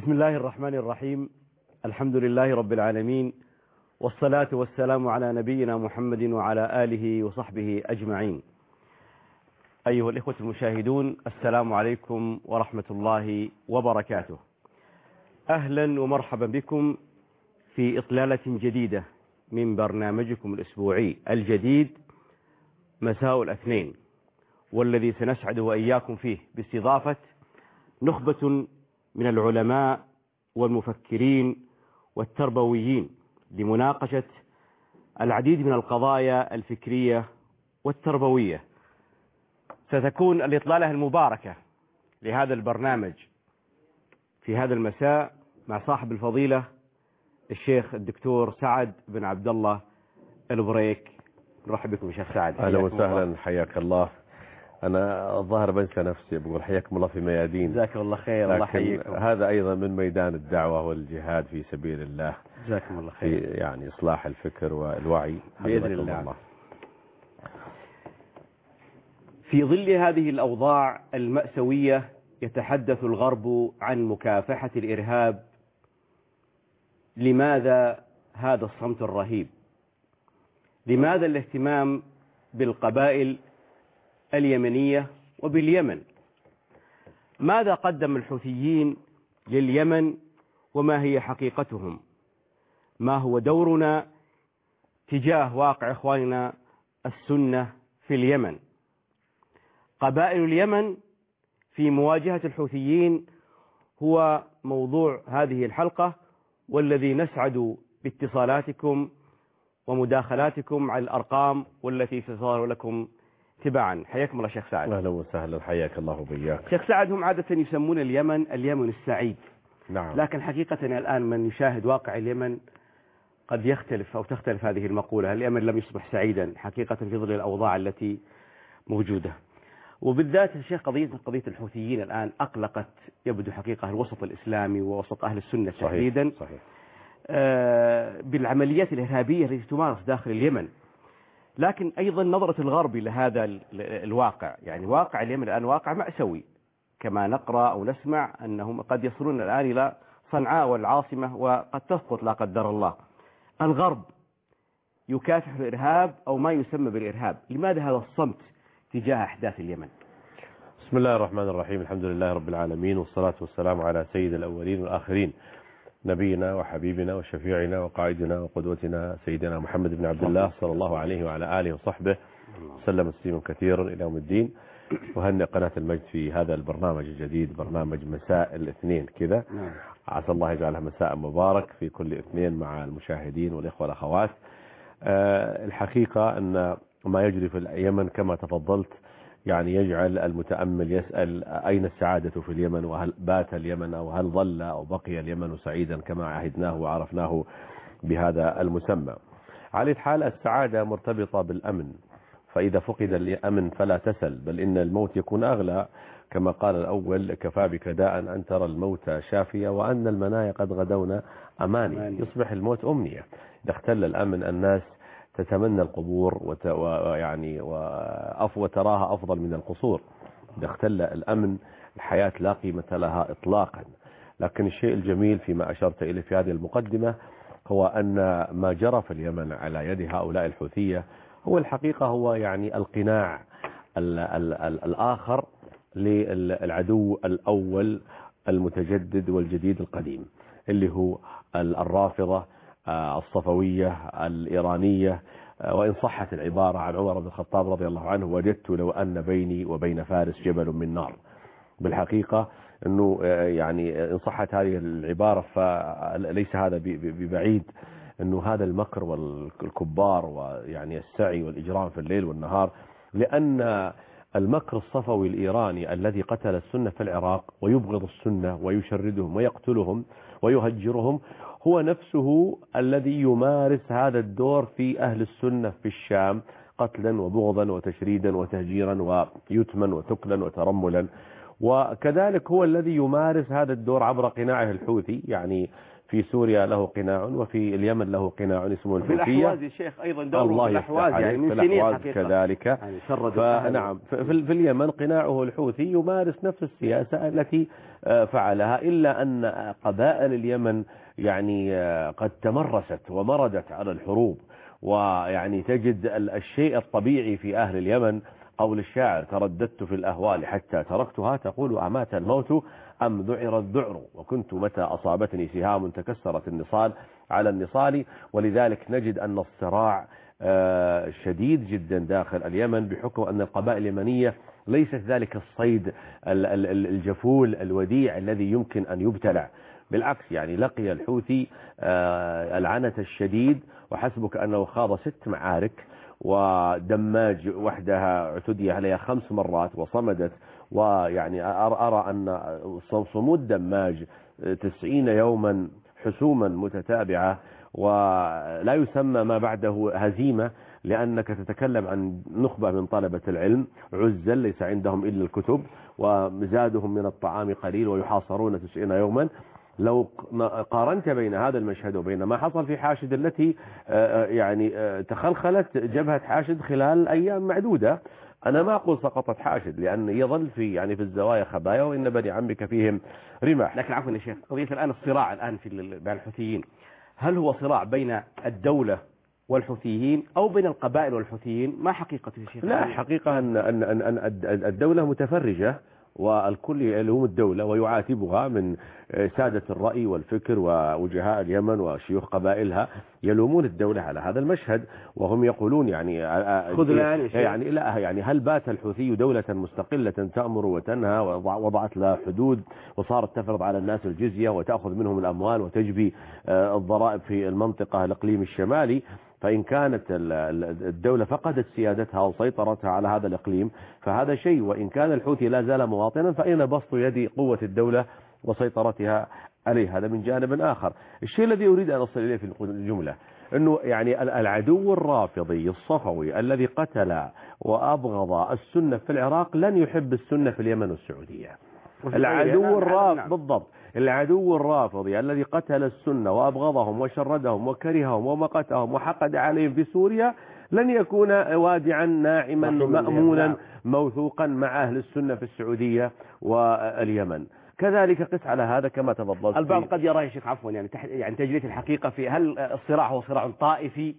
بسم الله الرحمن الرحيم. الحمد لله رب العالمين، والصلاة والسلام على نبينا محمد وعلى آله وصحبه أجمعين. أيها الإخوة المشاهدون، السلام عليكم ورحمة الله وبركاته. أهلا ومرحبا بكم في إطلالة جديدة من برنامجكم الأسبوعي الجديد مساء الاثنين، والذي سنسعد وإياكم فيه باستضافة نخبة من العلماء والمفكرين والتربويين لمناقشة العديد من القضايا الفكرية والتربوية. ستكون الإطلالة المباركة لهذا البرنامج في هذا المساء مع صاحب الفضيلة الشيخ الدكتور سعد بن عبد الله البريك. نرحب بكم شيخ سعد. أهلا وسهلا، حياك الله. أنا الظاهر بنسى نفسي، بقول حياكم الله في ميادين. جزاك الله خير. الله يحييكم. هذا أيضا من ميدان الدعوة والجهاد في سبيل الله. جزاكم الله خير. في يعني إصلاح الفكر والوعي بإذن الله. في ظل هذه الأوضاع المأساوية يتحدث الغرب عن مكافحة الإرهاب. لماذا هذا الصمت الرهيب؟ لماذا الاهتمام بالقبائل اليمنية وباليمن؟ ماذا قدم الحوثيين لليمن وما هي حقيقتهم؟ ما هو دورنا تجاه واقع إخواننا السنة في اليمن؟ قبائل اليمن في مواجهة الحوثيين هو موضوع هذه الحلقة، والذي نسعد باتصالاتكم ومداخلاتكم على الأرقام والتي ستظهر لكم تباعا. حياكم الله شيخ سعد. أهلا وسهلا، حياك الله وبياك. شيخ سعد، هم عادة يسمون اليمن السعيد. نعم. لكن حقيقة الآن من يشاهد واقع اليمن قد يختلف أو تختلف هذه المقولة. اليمن لم يصبح سعيدا حقيقة في ظل الأوضاع التي موجودة، وبالذات الشيخ قضية الحوثيين الآن أقلقت يبدو حقيقة الوسط الإسلامي ووسط أهل السنة تحديدا. صحيح. بالعمليات الإرهابية التي تمارس داخل اليمن. لكن أيضا نظرة الغرب لهذا الواقع، يعني واقع اليمن الآن واقع مأساوي، كما نقرأ أو نسمع أنهم قد يصلون الآن إلى صنعاء والعاصمة وقد تسقط لا قدر الله. الغرب يكافح الإرهاب أو ما يسمى بالإرهاب. لماذا هذا الصمت تجاه أحداث اليمن؟ بسم الله الرحمن الرحيم. الحمد لله رب العالمين، والصلاة والسلام على سيد الأولين والآخرين، نبينا وحبيبنا وشفيعنا وقائدنا وقدوتنا سيدنا محمد بن عبد الله صلى الله عليه وعلى آله وصحبه وسلم تسليما كثيرا إلى يوم الدين. وهنئ قناة المجد في هذا البرنامج الجديد، برنامج مساء الاثنين كذا. عسى الله يجعلها مساء مبارك في كل اثنين مع المشاهدين والإخوة والأخوات. الحقيقة أن ما يجري في اليمن كما تفضلت يعني يجعل المتأمل يسأل أين السعادة في اليمن، وهل بات اليمن أو هل ظل أو بقي اليمن سعيدا كما عهدناه وعرفناه بهذا المسمى. على الحال السعادة مرتبطة بالأمن، فإذا فقد الأمن فلا تسل، بل إن الموت يكون أغلى، كما قال الأول: كفى بك داء أن ترى الموت شافية وأن المنايا قد غدونا أماني. يصبح الموت أمنية. إذا اختل الأمن الناس تتمنى القبور وتراها أفضل من القصور. إذا اختل الأمن الحياة لا قيمة لها إطلاقا. لكن الشيء الجميل فيما أشرت إليه في هذه المقدمة هو أن ما جرى في اليمن على يد هؤلاء الحوثية هو الحقيقة هو يعني القناع الآخر للعدو الأول المتجدد والجديد القديم، اللي هو الرافضة الصفوية الإيرانية. وإن صحت العبارة عن عمر بن الخطاب رضي الله عنه: وجدت لو أن بيني وبين فارس جبل من نار. بالحقيقة أنه يعني إن صحت هذه العبارة فليس هذا ببعيد أنه هذا المكر والكبار ويعني السعي والإجرام في الليل والنهار، لأن المكر الصفوي الإيراني الذي قتل السنة في العراق ويبغض السنة ويشردهم ويقتلهم ويهجرهم هو نفسه الذي يمارس هذا الدور في أهل السنة في الشام، قتلا وبغضا وتشريدا وتهجيرا ويتما وثكلا وترملا. وكذلك هو الذي يمارس هذا الدور عبر قناعه الحوثي، يعني في سوريا له قناع، وفي اليمن له قناع اسمه في الحوثية. الأحواز يا شيخ أيضا دوره في الأحواز يعني من سنين حقيقة كذلك. يعني فنعم في اليمن قناعه الحوثي يمارس نفس السياسة التي فعلها، إلا أن قبائل اليمن يعني قد تمرست ومردت على الحروب، ويعني تجد الشيء الطبيعي في أهل اليمن. قول الشاعر: ترددت في الأهوال حتى تركتها، تقول أمات الموت أم ذعر الذعر، وكنت متى أصابتني سهام تكسرت النصال على النصال. ولذلك نجد أن الصراع شديد جدا داخل اليمن، بحكم أن القبائل اليمنية ليست ذلك الصيد الجفول الوديع الذي يمكن أن يبتلع. بالعكس، يعني لقي الحوثي العنة الشديد، وحسبك أنه خاض 6 معارك، ودماج وحدها اعتدي عليها 5 مرات وصمدت. ويعني أرى أن صمود دماج 90 يوما حسوما متتابعة، ولا يسمى ما بعده هزيمة، لأنك تتكلم عن نخبة من طلبة العلم عزل ليس عندهم إلا الكتب، ومزادهم من الطعام قليل، ويحاصرون 90 يوما. لو قارنت بين هذا المشهد وبين ما حصل في حاشد التي يعني تخلخلت جبهة حاشد خلال أيام معدودة، أنا ما أقول سقطت حاشد، لأن يظل في يعني في الزوايا خبايا، وإن بني عمك فيهم رماح. لكن عفوا يا شيخ، قضية الآن الصراع الآن بين الحوثيين، هل هو صراع بين الدولة والحوثيين أو بين القبائل والحوثيين؟ ما حقيقة يا شيخ؟ لا، حقيقة أن الدولة متفرجة، والكل يلوم الدولة ويعاتبها من سادة الرأي والفكر ووجهاء اليمن وشيوخ قبائلها، يلومون الدولة على هذا المشهد، وهم يقولون يعني هل بات الحوثي دولة مستقلة تأمر وتنهى ووضعت لها حدود، وصارت تفرض على الناس الجزية وتأخذ منهم الأموال وتجبي الضرائب في المنطقة الإقليم الشمالي؟ فإن كانت الدولة فقدت سيادتها وسيطرتها على هذا الإقليم فهذا شيء، وإن كان الحوثي لا زال مواطنا فإن بسط يد قوة الدولة وسيطرتها عليه. هذا من جانب آخر. الشيء الذي أريد أن أصل إليه في الجملة أنه يعني العدو الرافضي الصفوي الذي قتل وأبغض السنة في العراق لن يحب السنة في اليمن والسعودية. العدو الرافض بالضبط، العدو الرافضي الذي قتل السنة وأبغضهم وشردهم وكرههم ومقتهم وحقد عليهم في سوريا لن يكون وادعا ناعما مأمونا موثوقا مع أهل السنة في السعودية واليمن. كذلك قس على هذا كما تفضلت. البعض قد يرى يا شيخ عفوا يعني تجلية الحقيقة في هل الصراع هو صراع طائفي؟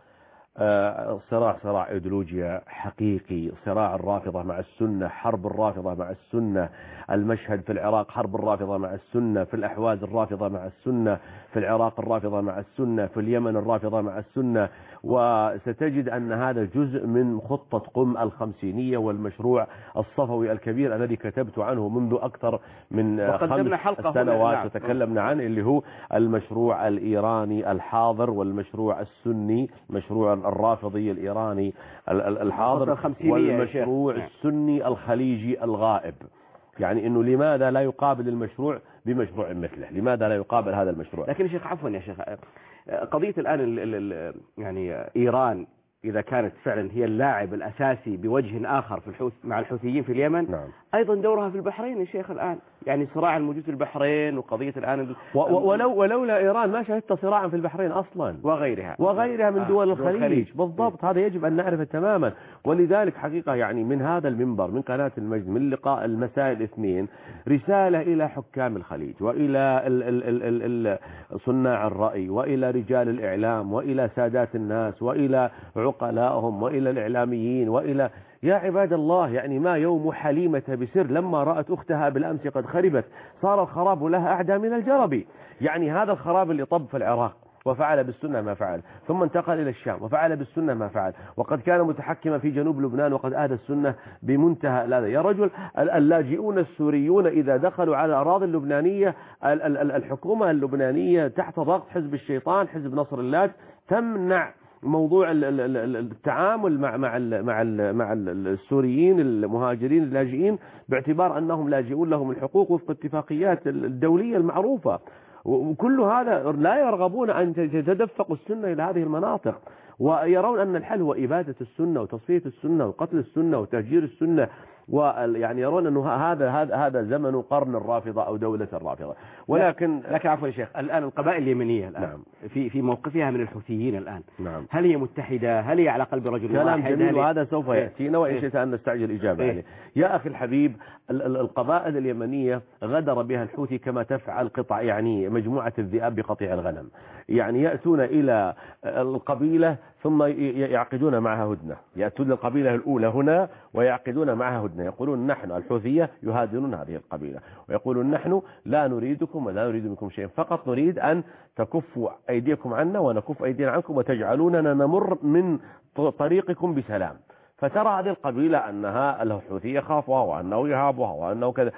صراع ايديولوجيا حقيقي، صراع الرافضة مع السنة، حرب الرافضة مع السنة. المشهد في العراق حرب الرافضة مع السنة، في الأحواز الرافضة مع السنة، في العراق الرافضة مع السنة، في اليمن الرافضة مع السنة. وستجد أن هذا جزء من خطة قم الخمسينية والمشروع الصفوي الكبير الذي كتبت عنه منذ أكثر من 5 سنوات وتكلمنا عنه، اللي هو المشروع الإيراني الحاضر والمشروع السني، مشروع الرافضي الإيراني الحاضر والمشروع السني الخليجي الغائب. يعني انه لماذا لا يقابل المشروع بمشروع مثله؟ لماذا لا يقابل هذا المشروع؟ لكن يا شيخ عفوا يا شيخ، قضية الآن يعني إيران إذا كانت فعلا هي اللاعب الأساسي بوجه آخر في مع الحوثيين في اليمن، نعم. أيضا دورها في البحرين يا شيخ الآن، يعني صراع الموجود في البحرين وقضية الآن ولولا إيران ما شهدت صراعا في البحرين أصلا وغيرها من دول الخليج. بالضبط، هذا يجب أن نعرفه تماما. ولذلك حقيقة يعني من هذا المنبر من قناة المجد من لقاء المساء الاثنين رسالة إلى حكام الخليج وإلى صناع الرأي وإلى رجال الإعلام وإلى سادات الناس وإلى عقلائهم وإلى الإعلاميين وإلى يا عباد الله، يعني ما يوم حليمة بسر لما رأت أختها بالأمس قد خربت صار الخراب لها أعدى من الجرب. يعني هذا الخراب اللي طب في العراق وفعل بالسنة ما فعل، ثم انتقل إلى الشام وفعل بالسنة ما فعل، وقد كان متحكما في جنوب لبنان وقد آذى السنة بمنتهى لا يا رجل. اللاجئون السوريون إذا دخلوا على الأراضي اللبنانية الحكومة اللبنانية تحت ضغط حزب الشيطان حزب نصر الله تمنع موضوع التعامل مع السوريين المهاجرين اللاجئين باعتبار أنهم لاجئون لهم الحقوق وفق الاتفاقيات الدولية المعروفة. وكل هذا لا يرغبون أن تتدفق السنة إلى هذه المناطق، ويرون أن الحل هو إبادة السنة وتصفية السنة وقتل السنة وتهجير السنة ويعني يرون أنه هذا زمن قرن الرافضة أو دولة الرافضة. ولكن عفوا يا شيخ، الآن القبائل اليمنية الآن نعم. في موقفها من الحوثيين الآن، نعم. هل هي متحدة؟ هل هي على قلب رجل واحد؟ كلام جميل وهذا سوف يأتينا وإن شئت أن نستعجل إجابة عليه. يا أخي الحبيب، القبائل اليمنية غدر بها الحوثي كما تفعل قطع، يعني مجموعة الذئاب بقطيع الغنم. يعني يأتون إلى القبيلة ثم يعقدون معها هدنة، يأتون للقبيلة الأولى هنا ويعقدون معها هدنة، يقولون نحن الحوثية يهادنون هذه القبيلة ويقولون نحن لا نريدكم ولا نريد منكم شيء، فقط نريد أن تكفوا أيديكم عنا ونكف أيدينا عنكم وتجعلوننا نمر من طريقكم بسلام. فترى هذه القبيلة أنها الحوثي يخافها وأنه يهابها وأنه كذا،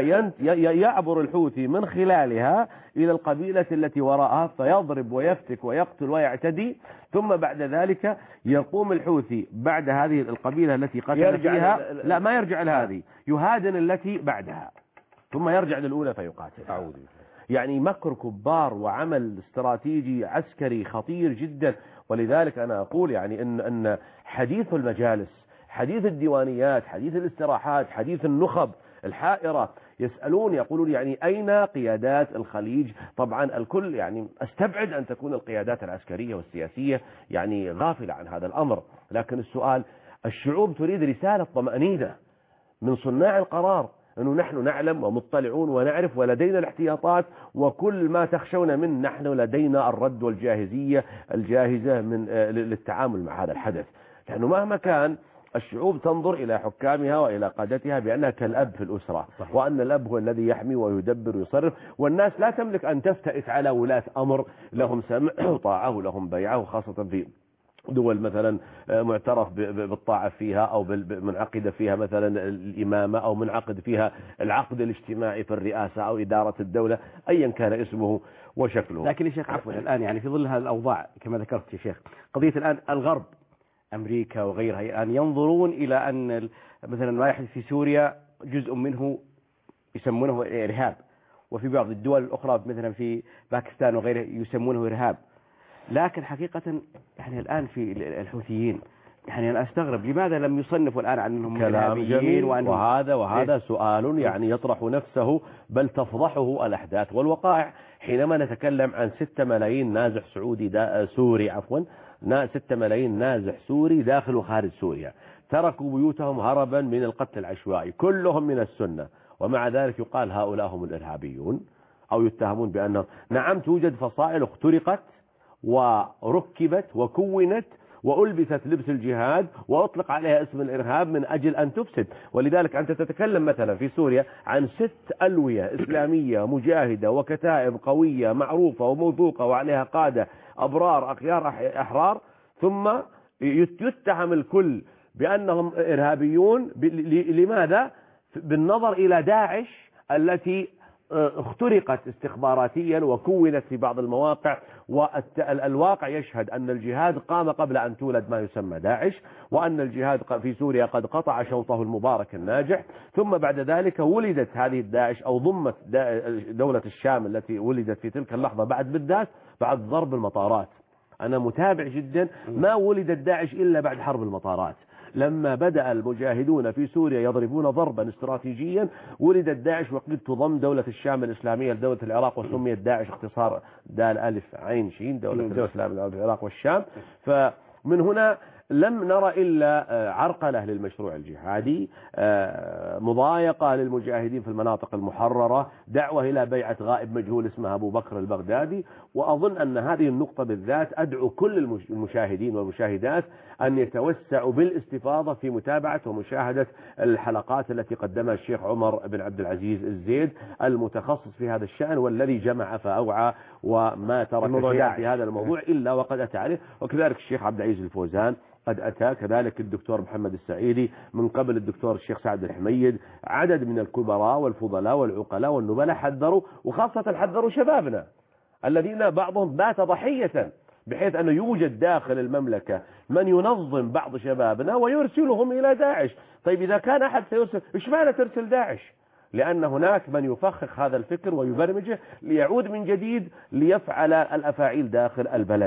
فيعبر الحوثي من خلالها إلى القبيلة التي وراءها فيضرب ويفتك ويقتل ويعتدي، ثم بعد ذلك يقوم الحوثي بعد هذه القبيلة التي قتل فيها، لا ما يرجع لهذه، يهادن التي بعدها ثم يرجع للأولى فيقاتل. يعني مكر كبار وعمل استراتيجي عسكري خطير جدا. ولذلك أنا أقول يعني أن حديث المجالس، حديث الديوانيات، حديث الاستراحات، حديث النخب الحائرة يسألون يقولون يعني أين قيادات الخليج؟ طبعا الكل يعني استبعد أن تكون القيادات العسكرية والسياسية يعني غافلة عن هذا الأمر، لكن السؤال الشعوب تريد رسالة طمأنينة من صناع القرار أنه نحن نعلم ومطلعون ونعرف ولدينا الاحتياطات وكل ما تخشون منه نحن لدينا الرد والجاهزية الجاهزة للتعامل مع هذا الحدث. لأنه مهما كان الشعوب تنظر إلى حكامها وإلى قادتها بأنها كالأب في الأسرة، وأن الأب هو الذي يحمي ويدبر ويصرف، والناس لا تملك أن تفتئت على ولاة أمر لهم سمع وطاعة ولهم بيعة، وخاصة في دول مثلا معترف بالطاعة فيها أو منعقد فيها مثلا الإمامة أو منعقد فيها العقد الاجتماعي في الرئاسة أو إدارة الدولة أيا كان اسمه وشكله. لكن يا شيخ عفوا الآن يعني في ظل هذه الأوضاع كما ذكرت يا شيخ، قضية الآن الغرب أمريكا وغيرها الآن ينظرون إلى أن مثلا ما يحدث في سوريا جزء منه يسمونه إرهاب، وفي بعض الدول الأخرى مثلا في باكستان وغيرها يسمونه إرهاب. لكن حقيقة يعني الآن في الحوثيين يعني أنا أستغرب لماذا لم يصنفوا الآن عنهم إرهابيين، وهذا سؤال يعني يطرح نفسه، بل تفضحه الأحداث والوقائع. حينما نتكلم عن 6 ملايين نازح سوري 6 ملايين نازح سوري داخل وخارج سوريا تركوا بيوتهم هربا من القتل العشوائي، كلهم من السنة، ومع ذلك يقال هؤلاء هم الإرهابيون أو يتهمون بأنهم نعم توجد فصائل اخترقت وركبت وكونت وألبست لبس الجهاد وأطلق عليها اسم الإرهاب من أجل أن تفسد. ولذلك أنت تتكلم مثلا في سوريا عن 6 ألوية إسلامية مجاهدة وكتائب قوية معروفة وموثوقة وعليها قادة أبرار أخيار أحرار، ثم يتهم الكل بأنهم إرهابيون. لماذا؟ بالنظر إلى داعش التي اخترقت استخباراتيا وكونت في بعض المواقع، والواقع يشهد أن الجهاد قام قبل أن تولد ما يسمى داعش، وأن الجهاد في سوريا قد قطع شوطه المبارك الناجح، ثم بعد ذلك ولدت هذه الداعش أو ضمت دولة الشام التي ولدت في تلك اللحظة بالذات بعد ضرب المطارات. أنا متابع جدا، ما ولدت داعش إلا بعد حرب المطارات. لما بدأ المجاهدون في سوريا يضربون ضربا استراتيجيا ولدت داعش، وقد تضم دولة الشام الإسلامية لدولة العراق، وسميت داعش اختصار دال ألف عين شين دولة الإسلام العراق والشام. فمن هنا لم نرى إلا عرقلة للمشروع الجهادي، مضايقة للمجاهدين في المناطق المحررة، دعوة إلى بيعة غائب مجهول اسمه أبو بكر البغدادي. وأظن أن هذه النقطة بالذات أدعو كل المشاهدين والمشاهدات أن يتوسعوا بالاستفاضة في متابعة ومشاهدة الحلقات التي قدمها الشيخ عمر بن عبد العزيز الزيد المتخصص في هذا الشأن، والذي جمع فأوعى وما ترك شيئا في هذا الموضوع إلا وقد أتى عليه. وكذلك الشيخ عبد العزيز الفوزان قد أتى، كذلك الدكتور محمد السعيدي، من قبل الدكتور الشيخ سعد الحميد، عدد من الكبراء والفضلاء والعقلاء والنبلاء حذروا، وخاصة حذروا شبابنا الذين بعضهم بات ضحية، بحيث أنه يوجد داخل المملكة من ينظم بعض شبابنا ويرسلهم إلى داعش. طيب إذا كان أحد سيرسل، إيش معنى ترسل داعش؟ لأن هناك من يفخخ هذا الفكر ويبرمجه ليعود من جديد ليفعل الأفاعيل داخل البلد.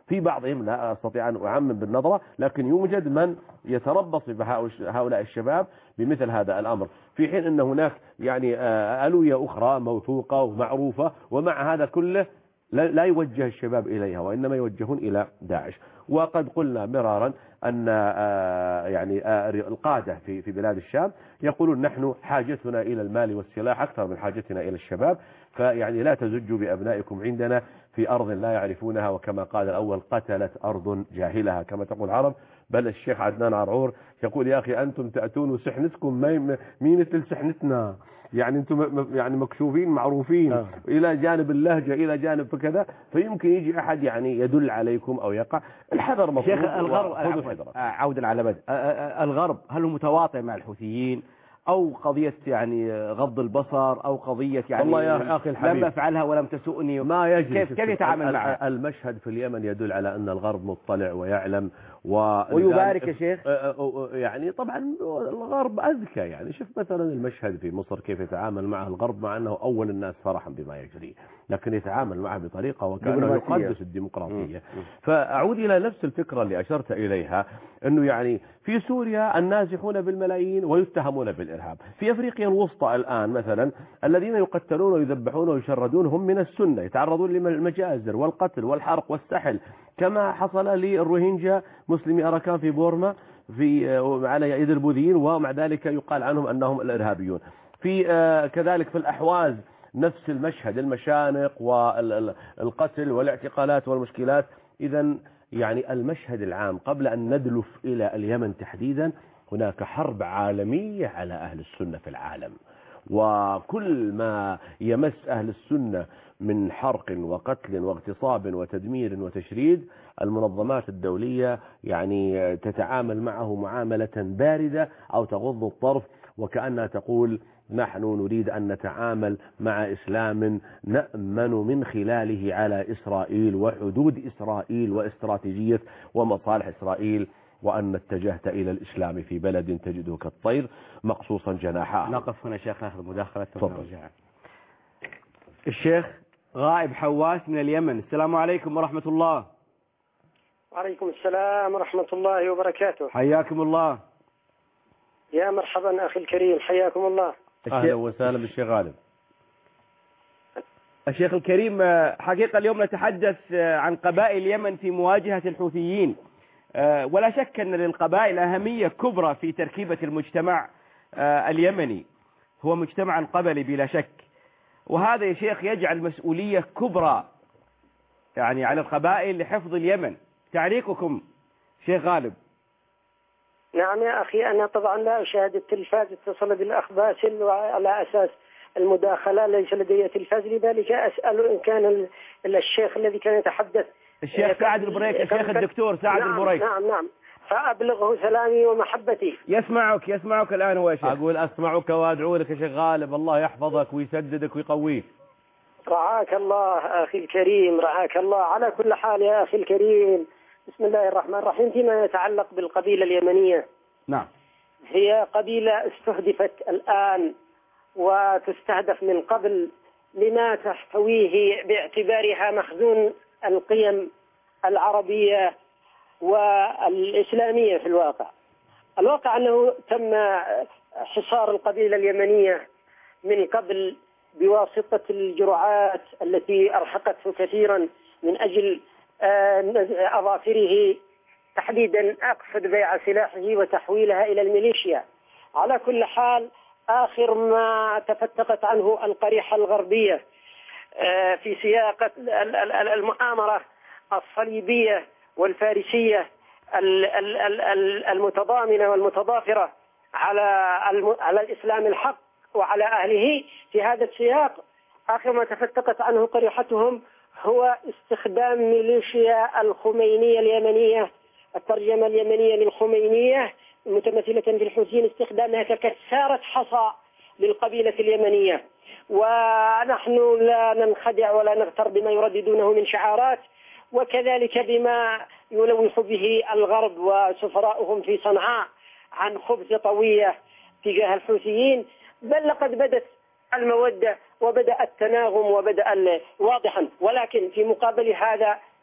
في بعضهم لا أستطيع أن أعمم بالنظرة، لكن يوجد من يتربص بهؤلاء الشباب بمثل هذا الأمر، في حين أن هناك يعني ألوية أخرى موثوقة ومعروفة، ومع هذا كله لا يوجه الشباب إليها، وإنما يوجهون إلى داعش. وقد قلنا مرارا أن يعني القادة في بلاد الشام يقولون نحن حاجتنا إلى المال والسلاح أكثر من حاجتنا إلى الشباب، فيعني لا تزجوا بأبنائكم عندنا في أرض لا يعرفونها، وكما قال الأول قتلت أرض جاهلها كما تقول العرب. بل الشيخ عدنان عرعور يقول يا أخي أنتم تأتون وسحنتكم مين مثل سحنتنا، يعني أنتم يعني مكشوفين معروفين إلى جانب اللهجة إلى جانب كذا، فيمكن يجي أحد يعني يدل عليكم أو يقع. الحذر مطلوب. شيخ الغرب عودا على بدء الغرب هل هو متواطئ مع الحوثيين أو قضية يعني غض البصر أو قضية يعني والله يا أخي الحبيب لم أفعلها ولم تسؤني ما يجري. كيف يتعامل معها؟ المشهد في اليمن يدل على أن الغرب مطلع ويعلم ويبارك يا شيخ. يعني طبعا الغرب أذكى، يعني شوف مثلا المشهد في مصر كيف يتعامل معه الغرب، مع أنه أول الناس فرحا بما يجري، لكن يتعامل معه بطريقة وكأنه يقدس الديمقراطية. فأعود إلى نفس الفكرة اللي أشرت إليها، أنه يعني في سوريا النازحون بالملايين ويتهمون بالإرهاب، في أفريقيا الوسطى الآن مثلا الذين يقتلون ويذبحون ويشردون هم من السنة، يتعرضون للمجازر والقتل والحرق والسحل، كما حصل للروهينجا مسلمي أراكان في بورما على يد البوذيين، ومع ذلك يقال عنهم أنهم الإرهابيون. في كذلك في الأحواز نفس المشهد، المشانق والقتل والاعتقالات والمشكلات. إذن يعني المشهد العام قبل أن ندلف إلى اليمن تحديدا، هناك حرب عالمية على أهل السنة في العالم، وكل ما يمس أهل السنة من حرق وقتل واغتصاب وتدمير وتشريد، المنظمات الدولية يعني تتعامل معه معاملة باردة أو تغض الطرف، وكأنها تقول نحن نريد أن نتعامل مع إسلام نأمن من خلاله على إسرائيل وحدود إسرائيل واستراتيجية ومصالح إسرائيل، وأن اتجهت إلى الإسلام في بلد تجده كالطير مقصوصا جناحاه. نقف هنا شيخ ناخذ مداخلة ونرجع. الشيخ غائب حواس من اليمن. السلام عليكم ورحمة الله. وعليكم السلام ورحمة الله وبركاته. حياكم الله. يا مرحبا أخي الكريم، حياكم الله. أهلا وسهلا بالشيخ غالب. الشيخ الكريم، حقيقة اليوم نتحدث عن قبائل اليمن في مواجهة الحوثيين، ولا شك أن للقبائل أهمية كبرى في تركيبة المجتمع اليمني، هو مجتمع قبلي بلا شك، وهذا يا شيخ يجعل مسؤولية كبرى يعني على القبائل لحفظ اليمن. تعليقكم شيخ غالب؟ نعم يا أخي، أنا طبعا لا أشاهد التلفاز، اتصل بالأخ باسل وعلى أساس المداخلة ليس لدي تلفاز، لذلك أسأل إن كان الشيخ الذي كان يتحدث الشيخ سعد البريك، الشيخ الدكتور سعد البريك. نعم فأبلغه سلامي ومحبتي. يسمعك الآن هو يا شيخ. أقول أسمعك وأدعو لك يا شيخ غالب، الله يحفظك ويسددك ويقويك. رعاك الله أخي الكريم، رعاك الله. على كل حال يا أخي الكريم، بسم الله الرحمن الرحيم. فيما يتعلق بالقبيلة اليمنية، نعم، هي قبيلة استهدفت الآن وتستهدف من قبل لما تحتويه باعتبارها مخزون القيم العربية والإسلامية. في الواقع أنه تم حصار القبيلة اليمنية من قبل بواسطة الجرعات التي أرهقته كثيرا من أجل أظافره، تحديدا أقصد بيع سلاحه وتحويلها إلى الميليشيا. على كل حال، آخر ما تفتقت عنه القريحة الغربية في سياق المؤامرة الصليبية والفارسية المتضامنة والمتضافرة على الإسلام الحق وعلى أهله. في هذا السياق آخر ما تفتقت عنه قريحتهم هو استخدام ميليشيا الخمينية اليمنية، الترجمة اليمنية للخمينية متمثلة في الحوثيين، استخدامها ككسارة حصى للقبيلة اليمنية. ونحن لا ننخدع ولا نغتر بما يرددونه من شعارات، وكذلك بما يلوح به الغرب وسفراؤهم في صنعاء عن خبث طوية تجاه الحوثيين. بل لقد بدت المودة وبدأ التناغم وبدأ واضحا، ولكن في مقابل هذا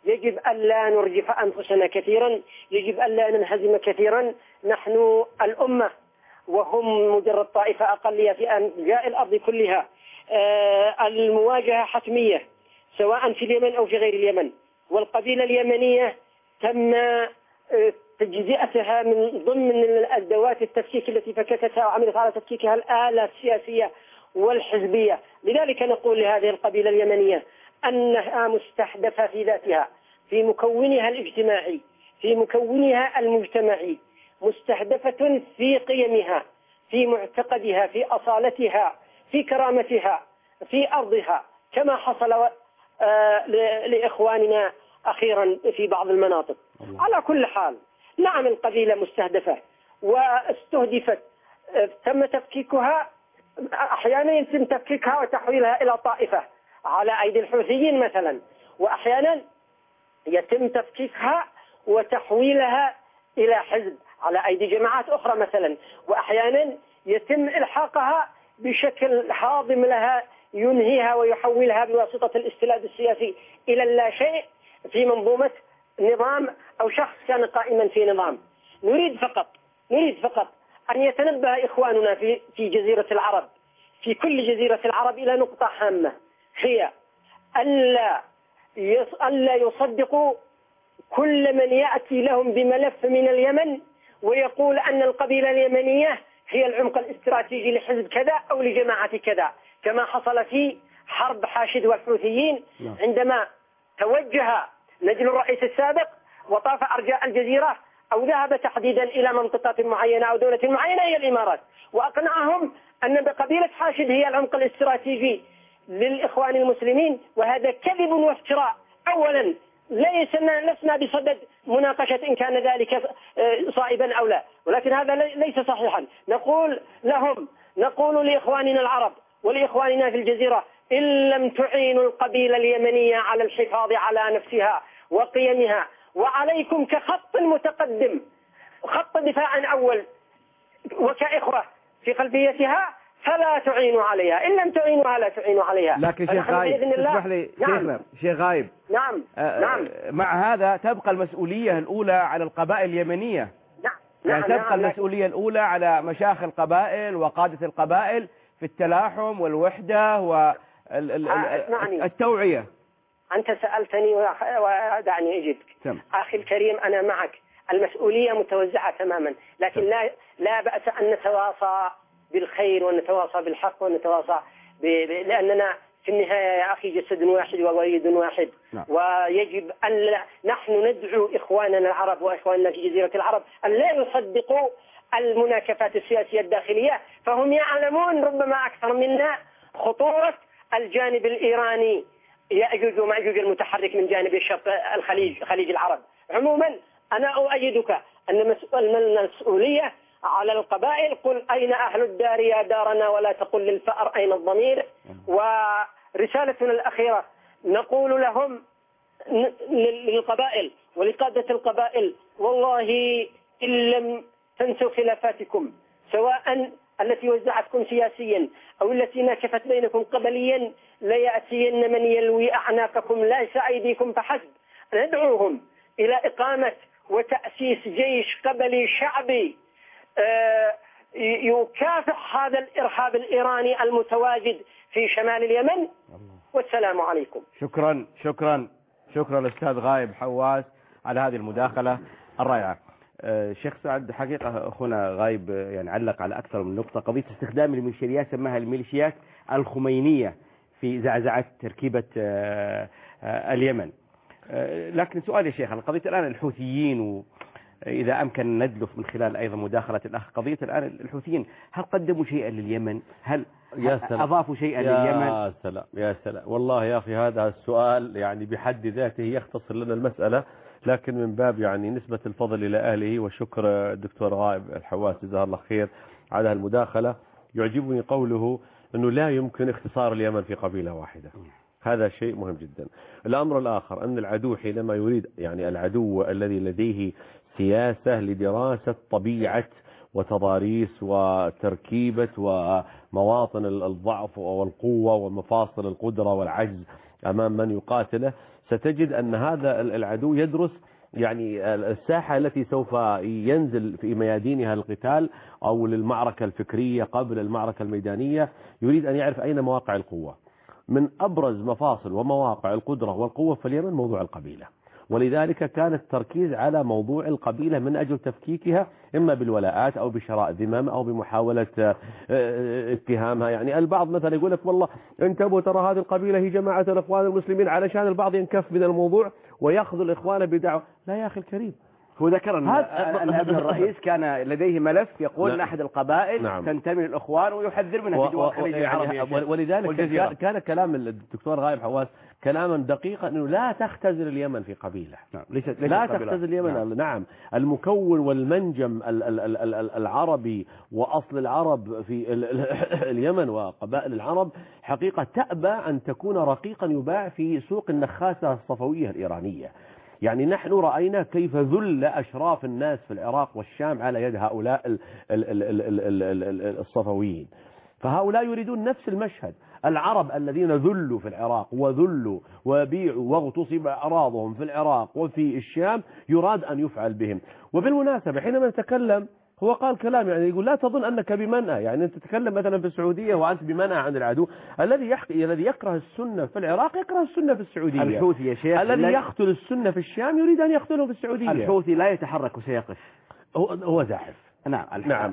يجب ألا نرجف أنفسنا كثيرا، يجب ألا ننهزم كثيرا. نحن الأمة وهم مجرد طائفة أقلية في أنحاء الأرض كلها. المواجهة حتمية سواء في اليمن أو في غير اليمن، والقبيلة اليمنية تم تجزئتها من ضمن الأدوات التفكيك التي فككتها وعملت على تفكيكها الآلة السياسية والحزبية. لذلك نقول لهذه القبيلة اليمنية أنها مستحدثة في ذاتها، في مكونها الاجتماعي، في مكونها المجتمعي، مستهدفة في قيمها، في معتقدها، في أصالتها، في كرامتها، في أرضها، كما حصل لإخواننا أخيرا في بعض المناطق. على كل حال نعم القبيلة مستهدفة واستهدفت، تم تفكيكها، أحيانا يتم تفكيكها وتحويلها إلى طائفة على أيدي الحوثيين مثلا، وأحيانا يتم تفكيكها وتحويلها إلى حزب على أيدي جماعات أخرى مثلا، وأحيانا يتم إلحاقها بشكل حاضم لها ينهيها ويحولها بواسطة الاستلاد السياسي إلى لا شيء في منظومة نظام أو شخص كان قائما في نظام. نريد فقط أن يتنبه إخواننا في جزيرة العرب، في كل جزيرة العرب، إلى نقطة هامة، هي ألا يصدقوا كل من يأتي لهم بملف من اليمن ويقول أن القبيلة اليمنية هي العمق الاستراتيجي لحزب كذا أو لجماعة كذا، كما حصل في حرب حاشد والحوثيين عندما توجه نجل الرئيس السابق وطاف أرجاء الجزيرة أو ذهب تحديدا إلى منطقة معينة أو دولة معينة هي الإمارات، وأقنعهم أن قبيلة حاشد هي العمق الاستراتيجي للإخوان المسلمين، وهذا كذب وافتراء. أولا لسنا بصدد مناقشة إن كان ذلك صائبا أو لا، ولكن هذا ليس صحيحا. نقول لإخواننا العرب ولإخواننا في الجزيرة: إن لم تعينوا القبيلة اليمنية على الحفاظ على نفسها وقيمها، وعليكم كخط متقدم، خط دفاع أول وكإخوة في خلفيتها، فلا تعينوا عليها. إن لم تعينوها لا تعينوا عليها. لكن شيخ غايب، اسمح لي شيخنا، شيخ غايب، نعم. مع هذا تبقى المسؤولية الأولى على القبائل اليمنية. يعني تبقى المسؤولية الأولى على مشايخ القبائل وقادة القبائل في التلاحم والوحدة والتوعية. أنت سألتني ودعني أجيبك. أخي الكريم، أنا معك، المسؤولية متوزعة تماما، لكن لا بأس أن نتواصى بالخير ونتواصى بالحق ونتواصى لأننا في النهاية يا أخي جسد واحد ووريد واحد. ويجب أن نحن ندعو إخواننا العرب وإخواننا في جزيرة العرب أن لا يصدقوا المناكفات السياسية الداخلية، فهم يعلمون ربما أكثر منا خطورة الجانب الإيراني يأجوج ومأجوج المتحرك من جانب الشرق خليج العرب. عموما أنا أؤيدك أن المسؤولية على القبائل. قل أين أهل الدار يا دارنا، ولا تقل للفأر أين الضمير. ورسالتنا الأخيرة نقول لهم للقبائل ولقادة القبائل: والله إن لم تنسوا خلافاتكم، سواء التي وزعتكم سياسيا أو التي ناكفت بينكم قبليا، ليأتين من يلوي أعناقكم ليس أيديكم فحسب. ندعوهم إلى إقامة وتأسيس جيش قبلي شعبي يكافح هذا الإرهاب الإيراني المتواجد في شمال اليمن. والسلام عليكم. شكرا أستاذ غايب حواس على هذه المداخلة الرائعة. شيخ سعد، حقيقة أخونا غايب يعني علق على أكثر من نقطة. قضية استخدام الميليشيات سماها الميليشيات الخمينية في زعزعة تركيبة اليمن. لكن سؤال يا شيخ، قضية الآن الحوثيين، إذا أمكن ندلف من خلال أيضا مداخلة الأخ، قضية الآن الحوثيين هل قدموا شيئا لليمن؟ هل أضافوا شيئا لليمن؟ يا سلام والله يا أخي، هذا السؤال يعني بحد ذاته يختصر لنا المسألة، لكن من باب يعني نسبة الفضل إلى أهله وشكر الدكتور غائب الحواس جزاه الله خير على المداخلة. يعجبني قوله أنه لا يمكن اختصار اليمن في قبيلة واحدة، هذا شيء مهم جدا. الأمر الآخر أن العدو حينما يريد، يعني العدو الذي لديه سياسة لدراسة طبيعة وتضاريس وتركيبة ومواطن الضعف والقوة ومفاصل القدرة والعجز أمام من يقاتله، ستجد أن هذا العدو يدرس يعني الساحة التي سوف ينزل في ميادينها القتال أو للمعركة الفكرية قبل المعركة الميدانية. يريد أن يعرف أين مواقع القوة. من أبرز مفاصل ومواقع القدرة والقوة في اليمن موضوع القبيلة، ولذلك كان التركيز على موضوع القبيلة من أجل تفكيكها إما بالولاءات أو بشراء ذمم أو بمحاولة اتهامها. يعني البعض مثلا يقول لك والله انتبهوا ترى هذه القبيلة هي جماعة الإخوان المسلمين، علشان البعض ينكف من الموضوع ويأخذ الإخوان بدعوة. لا يا أخي الكريم، هو ذكر أن ابن الرئيس كان لديه ملف يقول أن أحد القبائل تنتمي للإخوان ويحذر منها في دول الخليج العربي. ولذلك كان كلام الدكتور غايب حواس كلاما دقيقا أنه لا تختزل اليمن في قبيلة. لا تختزل اليمن. نعم. المكون والمنجم العربي وأصل العرب في اليمن وقبائل العرب حقيقة تأبى أن تكون رقيقا يباع في سوق النخاسة الصفوية الإيرانية. يعني نحن رأينا كيف ذل أشراف الناس في العراق والشام على يد هؤلاء الصفويين. فهؤلاء يريدون نفس المشهد. العرب الذين ذلوا في العراق وذلوا وبيعوا واغتصب أعراضهم في العراق وفي الشام يراد أن يفعل بهم. وبالمناسبة حينما نتكلم هو قال كلام يعني يقول لا تظن أنك بمنأى، يعني أنت تتكلم مثلا في السعودية وأنت بمنأى عن العدو. الذي يكره السنة في العراق يكره السنة في السعودية. الحوثي يا شيخ الذي يقتل السنة في الشام يريد أن يقتله في السعودية. الحوثي لا يتحرك وسيقف، هو زاحف. نعم.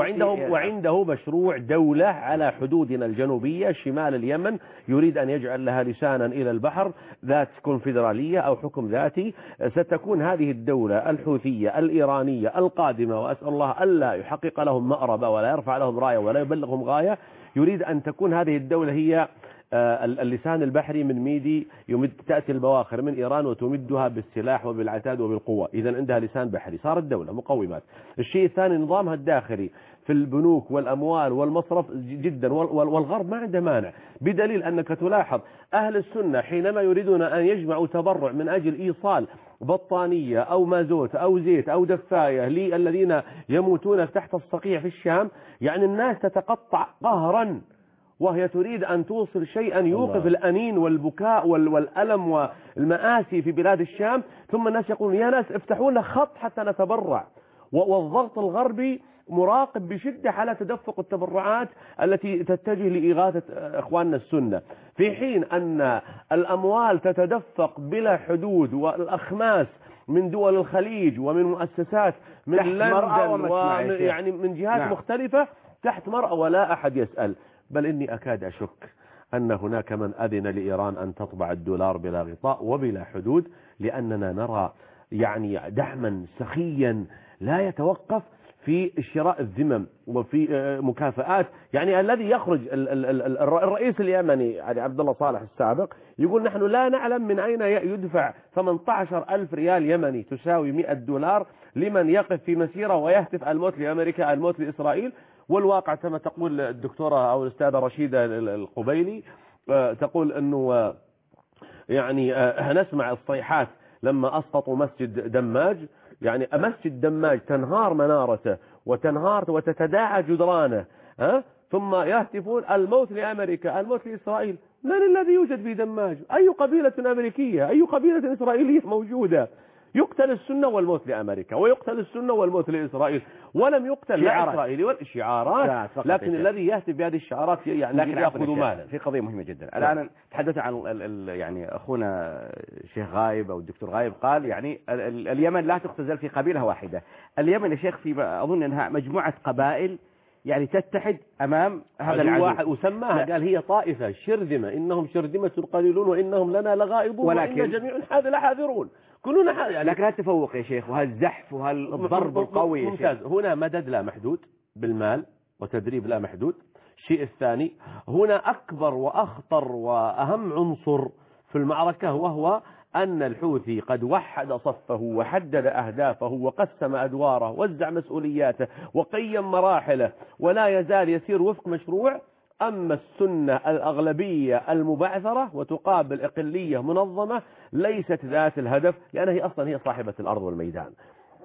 وعنده مشروع دولة على حدودنا الجنوبية شمال اليمن، يريد أن يجعل لها لسانا إلى البحر، ذات كونفدرالية أو حكم ذاتي. ستكون هذه الدولة الحوثية الإيرانية القادمة، وأسأل الله ألا يحقق لهم مأربة ولا يرفع لهم راية ولا يبلغهم غاية. يريد أن تكون هذه الدولة هي اللسان البحري من ميدي، تأتي البواخر من إيران وتمدها بالسلاح وبالعتاد وبالقوة. إذا عندها لسان بحري، صارت دولة مقومات. الشيء الثاني نظامها الداخلي في البنوك والأموال والمصرف جدا، والغرب ما عنده مانع، بدليل أنك تلاحظ أهل السنة حينما يريدون أن يجمعوا تبرع من أجل إيصال بطانية أو مازوت أو زيت أو دفاية للذين يموتون تحت الصقيع في الشام، يعني الناس تتقطع قهرا وهي تريد أن توصل شيئا يوقف الأنين والبكاء والألم والمآسي في بلاد الشام. ثم الناس يقولون يا ناس افتحوا لنا خط حتى نتبرع. والضغط الغربي مراقب بشدة على تدفق التبرعات التي تتجه لإغاثة إخواننا السنة، في حين أن الأموال تتدفق بلا حدود والأخماس من دول الخليج ومن مؤسسات من لندن يعني من جهات مختلفة تحت مرأى ولا أحد يسأل. بل إني أكاد أشك أن هناك من أذن لإيران أن تطبع الدولار بلا غطاء وبلا حدود، لأننا نرى يعني دعما سخيا لا يتوقف في شراء الذمم وفي مكافآت. يعني الذي يخرج الرئيس اليمني علي عبد الله صالح السابق يقول نحن لا نعلم من أين يدفع 18,000 ريال يمني تساوي $100 لمن يقف في مسيرة ويهتف الموت لأمريكا الموت لإسرائيل. والواقع كما تقول الدكتورة أو الأستاذة رشيدة القبيلي تقول أنه يعني نسمع الصيحات لما أسقطوا مسجد دماج. يعني مسجد دماج تنهار منارته وتنهار وتتداعى جدرانه، ثم يهتفون الموت لأمريكا الموت لإسرائيل. من الذي يوجد في دماج؟ أي قبيلة أمريكية أي قبيلة إسرائيلية موجودة؟ يقتل السنة والموت لأمريكا ويقتل السنة والموت لإسرائيل، ولم يقتل لا إسرائيلي ولا شعارات، لكن الذي يهتف بهذه الشعارات يعني يأخذ مالا. في قضية مهمة جدا الآن تحدث عن يعني أخونا الشيخ غايب أو الدكتور غايب قال يعني اليمن لا تختزل في قبيلة واحدة. اليمن يا شيخ في أظن أنها مجموعة قبائل يعني تتحد أمام هذا العدو وسماها قال هي طائفة شرذمة، إنهم شرذمة قليلون وإنهم لنا لغائبون وإن جميع حاذرون كلنا لكن هالتفوق يا شيخ وهالزحف وهالضرب القوي ممتاز. هنا مدد لا محدود بالمال وتدريب لا محدود. الشيء الثاني هنا أكبر وأخطر وأهم عنصر في المعركة، وهو أن الحوثي قد وحد صفه وحدد أهدافه وقسم أدواره ووزع مسؤولياته وقيم مراحله ولا يزال يسير وفق مشروع. أما السنة الأغلبية المبعثرة وتقابل أقلية منظمة ليست ذات الهدف، لأنها هي أصلا هي صاحبة الأرض والميدان.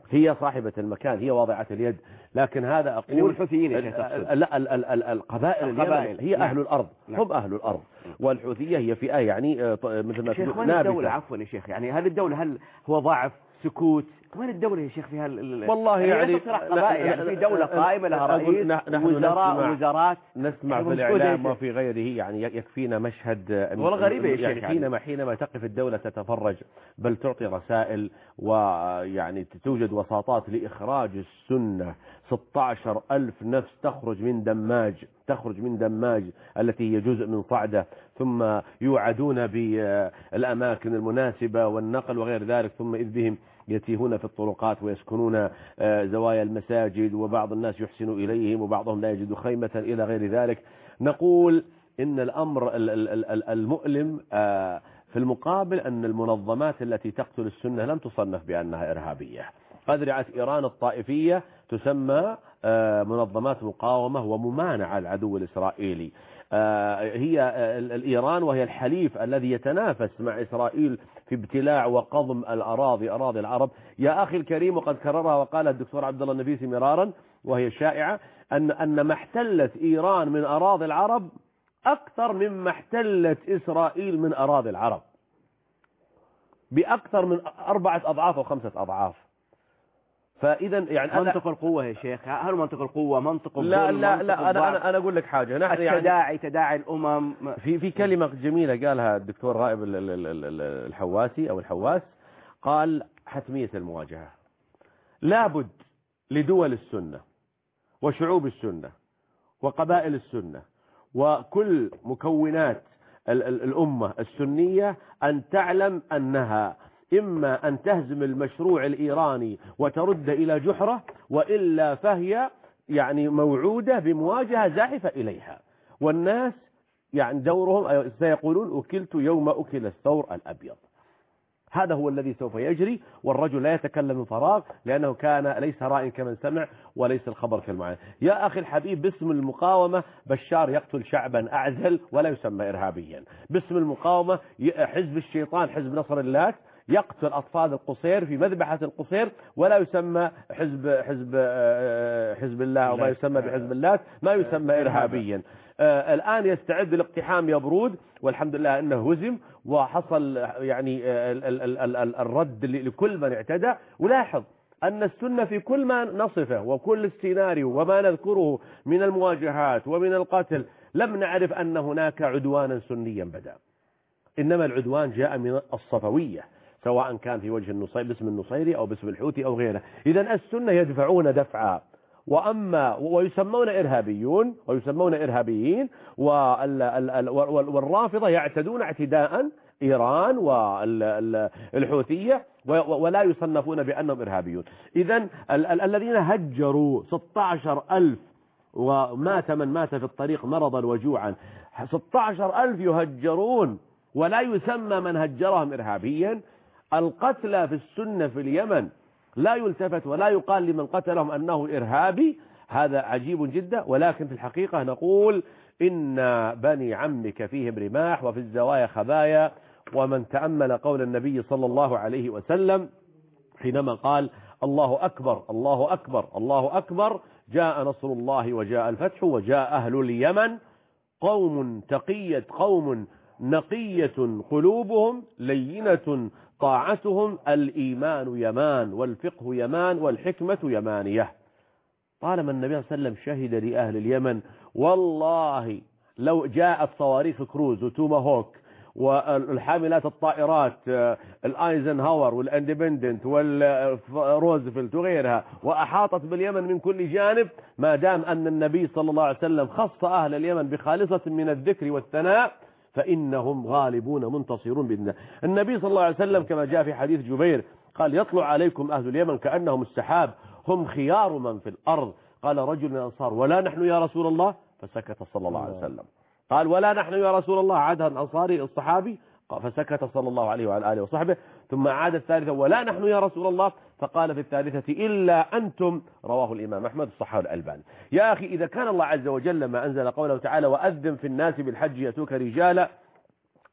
هي صاحبة المكان، هي واضعة اليد. لكن هذا أقول الحوثيين يا شيخ تقصد؟ لا، القبائل اليمن هي أهل الأرض، هم أهل الأرض. والحوثية هي فئة يعني مثل ما تقول نابتة. الدولة، عفوا يا شيخ، يعني هذه الدولة هل هو ضعف سكوت؟ وين الدولة يا شيخ فيها والله يعني تصرح قبائل، يعني في دولة قائمة لها رئيس وزراء ووزارات، نسمع في الإعلام وفي غيره، يعني يكفينا مشهد والله غريبة يا شيخ، يعني حينما تقف الدولة تتفرج بل تعطي رسائل، ويعني توجد وساطات لإخراج السنة. 16,000 نفس تخرج من دماج التي هي جزء من صعدة، ثم يوعدون بالأماكن المناسبة والنقل وغير ذلك، ثم إذ بهم يتيهون في الطرقات ويسكنون زوايا المساجد، وبعض الناس يحسن إليهم وبعضهم لا يجد خيمة إلى غير ذلك. نقول إن الأمر المؤلم في المقابل أن المنظمات التي تقتل السنة لم تصنف بأنها إرهابية. قد رعت إيران الطائفية تسمى منظمات مقاومة وممانعة العدو الإسرائيلي. هي الإيران وهي الحليف الذي يتنافس مع إسرائيل في ابتلاع وقضم أراضي العرب. يا أخي الكريم، وقد كررها وقال الدكتور عبد الله النفيسي مرارا وهي شائعة، أن ما احتلت إيران من أراضي العرب أكثر مما احتلت إسرائيل من أراضي العرب، بأكثر من 4 أضعاف أو 5 أضعاف. فإذا يعني منطق القوة يا شيخ، هل منطق القوة منطق الظلم؟ لا أنا أقول لك حاجة. نحن يعني تداعي الأمم. في كلمة جميلة قالها الدكتور غائب الحواسي أو الحواس، قال حتمية المواجهة. لابد لدول السنة وشعوب السنة وقبائل السنة وكل مكونات الأمة السنية أن تعلم أنها إما أن تهزم المشروع الإيراني وترد إلى جحره، وإلا فهي يعني موعودة بمواجهة زاحفة إليها. والناس يعني دورهم سيقولون أكلت يوم أكل الثور الأبيض. هذا هو الذي سوف يجري، والرجل لا يتكلم من فراغ، لأنه كان ليس راء كمن سمع وليس الخبر كالمعين. يا أخي الحبيب، باسم المقاومة بشار يقتل شعبا أعزل ولا يسمى إرهابيا. باسم المقاومة حزب الشيطان حزب نصر الله يقتل أطفال القصير في مذبحة القصير ولا يسمى حزب الله، وما يسمى بحزب الله ما يسمى إرهابيا. الآن يستعد لاقتحام يبرود، والحمد لله أنه هزم وحصل يعني الرد لكل من اعتدى. ولاحظ أن السنة في كل ما نصفه وكل السيناريو وما نذكره من المواجهات ومن القتل لم نعرف أن هناك عدوانا سنيا بدأ، إنما العدوان جاء من الصفوية، سواء كان في وجه باسم النصيري أو باسم الحوثي أو غيره. إذن السنة يدفعون دفعا، ويسمون إرهابيون ويسمون إرهابيين، والرافضة يعتدون اعتداء إيران والحوثية ولا يصنفون بأنهم إرهابيون. إذن الذين هجروا 16,000 ومات من مات في الطريق مرضا وجوعا، 16,000 يهجرون ولا يسمى من هجرهم إرهابيا. القتلى في السنة في اليمن لا يلتفت ولا يقال لمن قتلهم أنه إرهابي. هذا عجيب جدا. ولكن في الحقيقة نقول إن بني عمك فيهم رماح وفي الزوايا خبايا. ومن تأمل قول النبي صلى الله عليه وسلم حينما قال الله أكبر الله أكبر الله أكبر، جاء نصر الله وجاء الفتح وجاء أهل اليمن قوم تقية، قوم نقية قلوبهم لينة طاعتهم، الإيمان يمان والفقه يمان والحكمة يمانية. طالما النبي صلى الله عليه وسلم شهد لأهل اليمن، والله لو جاءت صواريخ كروز وتوماهوك والحاملات الطائرات الآيزنهاور والاندبندنت والروزفلت وغيرها وأحاطت باليمن من كل جانب، ما دام أن النبي صلى الله عليه وسلم خص أهل اليمن بخالصة من الذكر والثناء فإنهم غالبون منتصرون بإذن الله. النبي صلى الله عليه وسلم كما جاء في حديث جبير قال يطلع عليكم أهل اليمن كأنهم السحاب، هم خيار من في الأرض. قال رجل من الأنصار ولا نحن يا رسول الله؟ فسكت صلى الله عليه وسلم. قال ولا نحن يا رسول الله؟ عادها الأنصاري الصحابي فسكت صلى الله عليه وعلى آله وصحبه. ثم عاد الثالثة ولا نحن يا رسول الله؟ فقال في الثالثة إلا أنتم، رواه الإمام أحمد الصحاح الألباني. يا أخي إذا كان الله عز وجل ما أنزل قوله تعالى وأذن في الناس بالحج يأتوك رجالا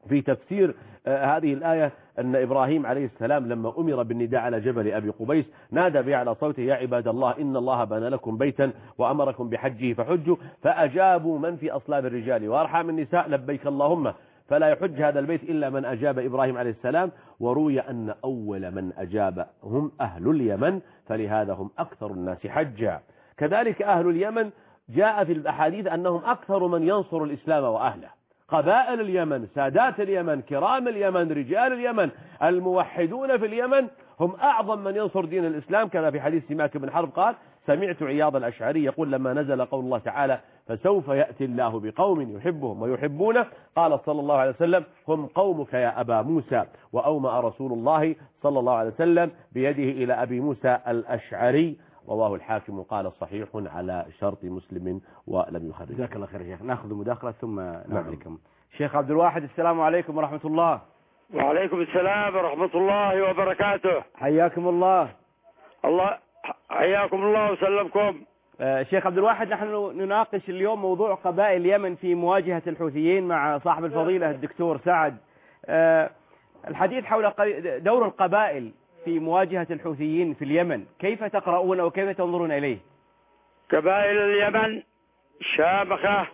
في تفسير هذه الآية أن إبراهيم عليه السلام لما أمر بالنداء على جبل أبي قبيس نادى بأعلى صوته يا عباد الله إن الله بنى لكم بيتا وأمركم بحجه فحجوا، فأجابوا من في أصلاب الرجال وأرحام النساء لبيك اللهم، فلا يحج هذا البيت إلا من أجاب إبراهيم عليه السلام. وروي أن أول من أجاب هم أهل اليمن، فلهذا هم أكثر الناس حجا. كذلك أهل اليمن جاء في الأحاديث أنهم أكثر من ينصر الإسلام وأهله. قبائل اليمن، سادات اليمن، كرام اليمن، رجال اليمن، الموحدون في اليمن هم أعظم من ينصر دين الإسلام. كما في حديث سماك بن حرب قال سمعت عياض الأشعري يقول لما نزل قول الله تعالى فسوف يأتي الله بقوم يحبهم ويحبونه قال صلى الله عليه وسلم هم قومك يا أبا موسى، وأومأ رسول الله صلى الله عليه وسلم بيده إلى أبي موسى الأشعري. رواه الحاكم وقال صحيح على شرط مسلم ولم يخرج. جزاك الله خير يا شيخ. ناخذ مداخلة ثم نعود لكم. شيخ عبد الواحد السلام عليكم ورحمة الله. وعليكم السلام ورحمة الله وبركاته. حياكم الله. الله حياكم الله وسلمكم. شيخ عبد الواحد، نحن نناقش اليوم موضوع قبائل اليمن في مواجهة الحوثيين مع صاحب الفضيلة الدكتور سعد. الحديث حول دور القبائل في مواجهة الحوثيين في اليمن، كيف تقرؤون وكيف تنظرون إليه؟ قبائل اليمن شامخة،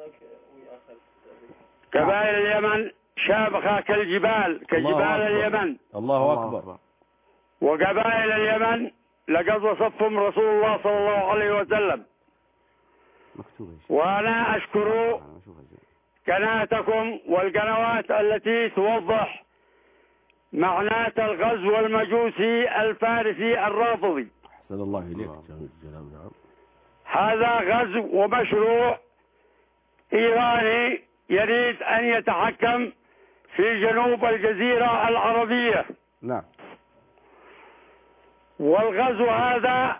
قبائل اليمن شامخة كجبال اليمن. الله أكبر. وقبائل اليمن لقد وصفهم رسول الله صلى الله عليه وسلم. وأنا أشكر قناتكم والقنوات التي توضح معنات الغزو المجوسي الفارسي الرافضي. أحسن الله إليك. نعم. هذا غزو ومشروع إيراني يريد أن يتحكم في جنوب الجزيرة العربية. نعم. والغزو هذا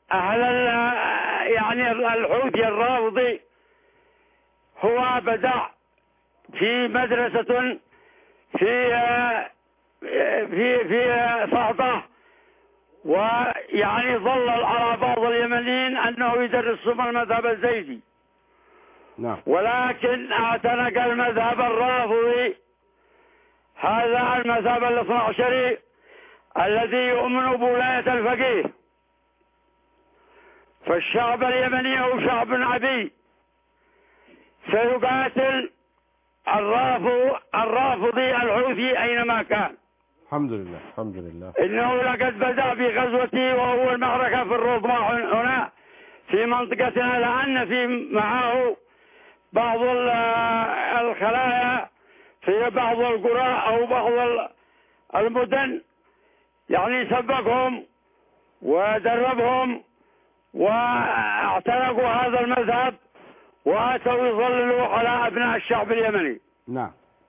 يعني الحوثي الرافضي هو بدأ في مدرسة في صعدة، ويعني ظلل على بعض اليمنيين أنه يدرسهم المذهب الزيدي. نعم. ولكن اعتنق المذهب الرافضي، هذا المذهب الاثنى عشري الذي يؤمن بولاية الفقيه. فالشعب اليمني هو شعب عبي، سيقاتل الرافضي الحوثي أينما كان. الحمد لله الحمد لله. إنه لقد بدأ بغزوته وهو المعركة في الرضماء هنا في منطقتنا، لأن في معه بعض الخلايا في بعض القرى أو بعض المدن، يعني سبقهم ودربهم واعتنقوا هذا المذهب واتوا يظللوا على ابناء الشعب اليمني. نعم.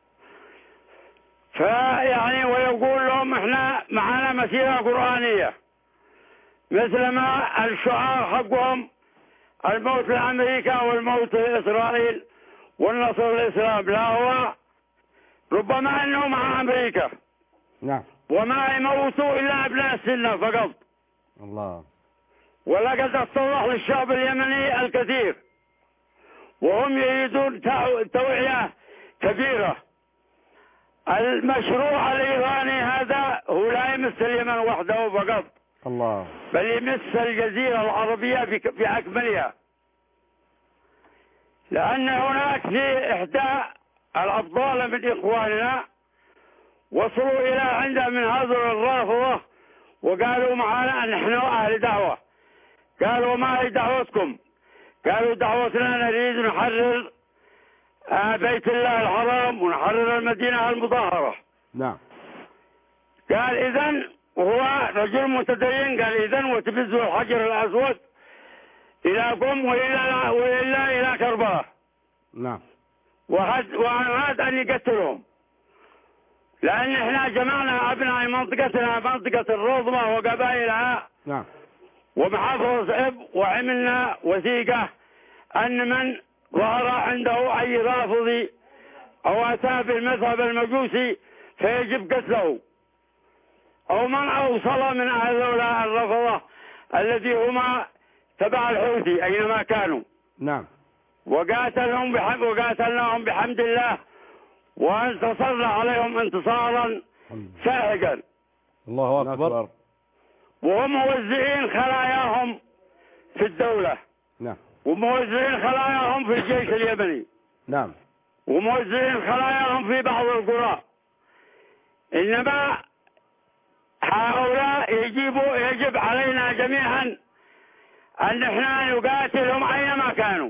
فيعني ويقول لهم احنا معنا مسيرة قرآنية، مثل ما الشعار حقهم الموت لأمريكا والموت لإسرائيل والنصر للإسلام، لا هو ربما انه مع امريكا. نعم. وما يموتوا الا ابناء السنة فقط. الله. ولقد اتضح للشعب اليمني الكثير، وهم يريدون توعية كبيرة. المشروع الإيراني هذا هو لا يمس اليمن وحده فقط، الله، بل يمس الجزيرة العربية بأكملها، لأن هناك في إحدى الأبطال من إخواننا وصلوا إلى عند من هذول الرافضة وقالوا معنا نحن أهل دعوة. قالوا ما هي دعوتكم؟ قالوا دعوتنا نريد نحرر بيت الله الحرام ونحرر المدينة المطهرة. نعم. قال إذن، وهو رجل متدين، قال إذن وتبزوا الحجر الأسود إلىكم وإلا إلى كربلاء. نعم. وأراد أن يقتلهم، لأن إحنا جمعنا أبناء منطقتنا منطقة الرضمة وقبائلها. نعم. ومحافظ إب، وعملنا وثيقة أن من ظهر عنده أي رافضي أو أتى بالمذهب المجوسي فيجب قتله، أو من أوصل من هؤلاء الرافضة الذي هما تبع الحوثي أينما كانوا. نعم. وقاتلناهم بحمد الله وانتصرنا عليهم انتصارا ساحقا. الله أكبر. وهم موزعين خلاياهم في الدولة. نعم. وموزعين خلاياهم في الجيش اليمني. نعم. وموزعين خلاياهم في بعض القرى. إنما هؤلاء يجب علينا جميعا أن احنا نقاتلهم أينما كانوا.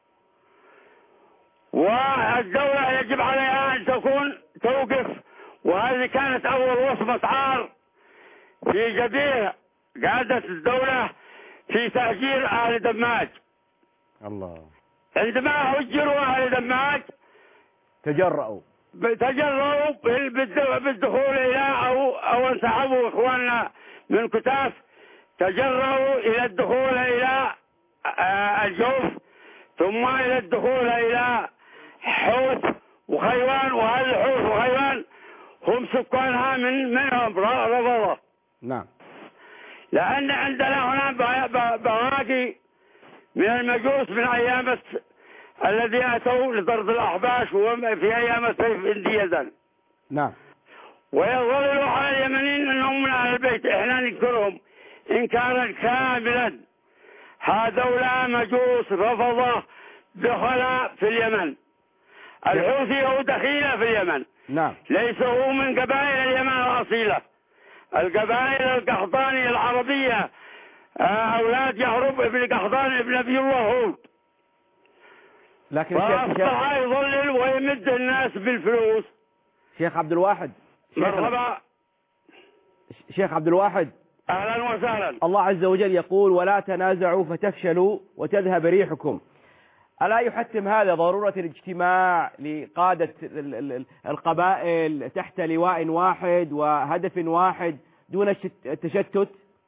والدولة يجب عليها أن توقف. وهذه كانت أول وصمة عار في جبهة قادة الدولة في تهجير أهل دماج. الله. عندما هجروا أهل دماج تجرؤوا بالدخول إلى أو انسحبوا إخواننا من كتاف، تجرؤوا إلى الدخول إلى الجوف، ثم إلى الدخول إلى حوث وخيوان. وهذه حوث وخيوان هم سكانها منهم رفضة. نعم. لأن عندنا هنا بواقي من المجوس من أيام الذي أتوا لطرد الأحباش في أيام السيف انديدا. نعم. ويظلوا على اليمنيين أنهم من أهل البيت. إحنا نذكرهم إنكارا كاملا. هذولا مجوس رفضة دخل في اليمن. الحوثي هو دخيل في اليمن. نعم. ليس هو من قبائل اليمن الأصيلة. القبائل القحطاني العربية أولاد يعرب ابن قحطان ابن نبي الله هود. لكن فأصبح يضلل ويمد الناس بالفلوس. شيخ عبد الواحد. مرحبا شيخ عبد الواحد. أهلا وسهلا. الله عز وجل يقول ولا تنازعوا فتفشلوا وتذهب ريحكم. ألا يحتم هذا ضرورة الاجتماع لقادة القبائل تحت لواء واحد وهدف واحد دون التشتت؟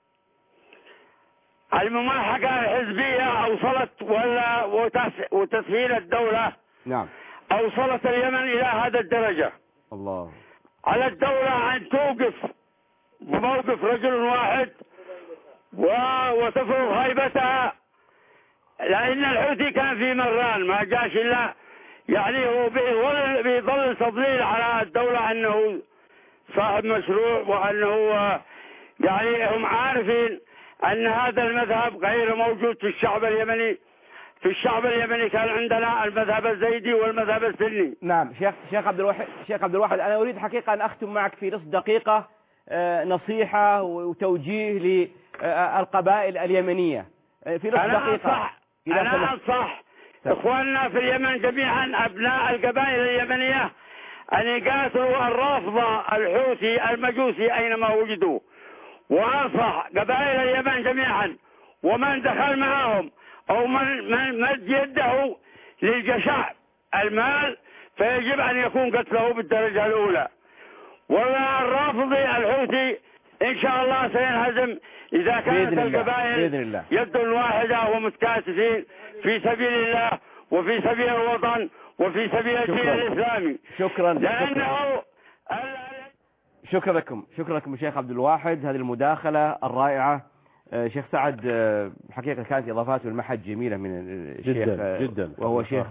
المماحقة الحزبية أوصلت وتسهيل الدولة. نعم. أوصلت اليمن إلى هذا الدرجة. الله. على الدولة أن توقف بموقف رجل واحد وتفرض هيبتها. لأن الحوثي كان في مران ما جاش إلا يعني هو بيظل تضليل على الدولة أنه صاحب مشروع وأنه يعني هم عارفين أن هذا المذهب غير موجود في الشعب اليمني. في الشعب اليمني كان عندنا المذهب الزيدي والمذهب السني. نعم. شيخ عبد الواحد أنا أريد حقيقة أن أختم معك في نصف دقيقة نصيحة وتوجيه للقبائل اليمنية في نصف دقيقة. أنا أنصح إخواننا في اليمن جميعا أبناء القبائل اليمنية أن يقاتلوا الرافضة الحوثي المجوسي أينما وجدوا. وأنصح قبائل اليمن جميعا ومن دخل معهم أو من مد يده للجشع المال فيجب أن يكون قتله بالدرجة الأولى. والرافضي الحوثي إن شاء الله سينهزم إذا كانت القبائل يد واحدة ومتكاتفين في سبيل الله وفي سبيل الوطن وفي سبيل الدين الإسلامي. شكرا. لأنه شكرا لكم شيخ عبد الواحد هذه المداخلة الرائعة. شيخ سعد حقيقة كانت إضافاته المحج جميلة من الشيخ جدا وهو شيخ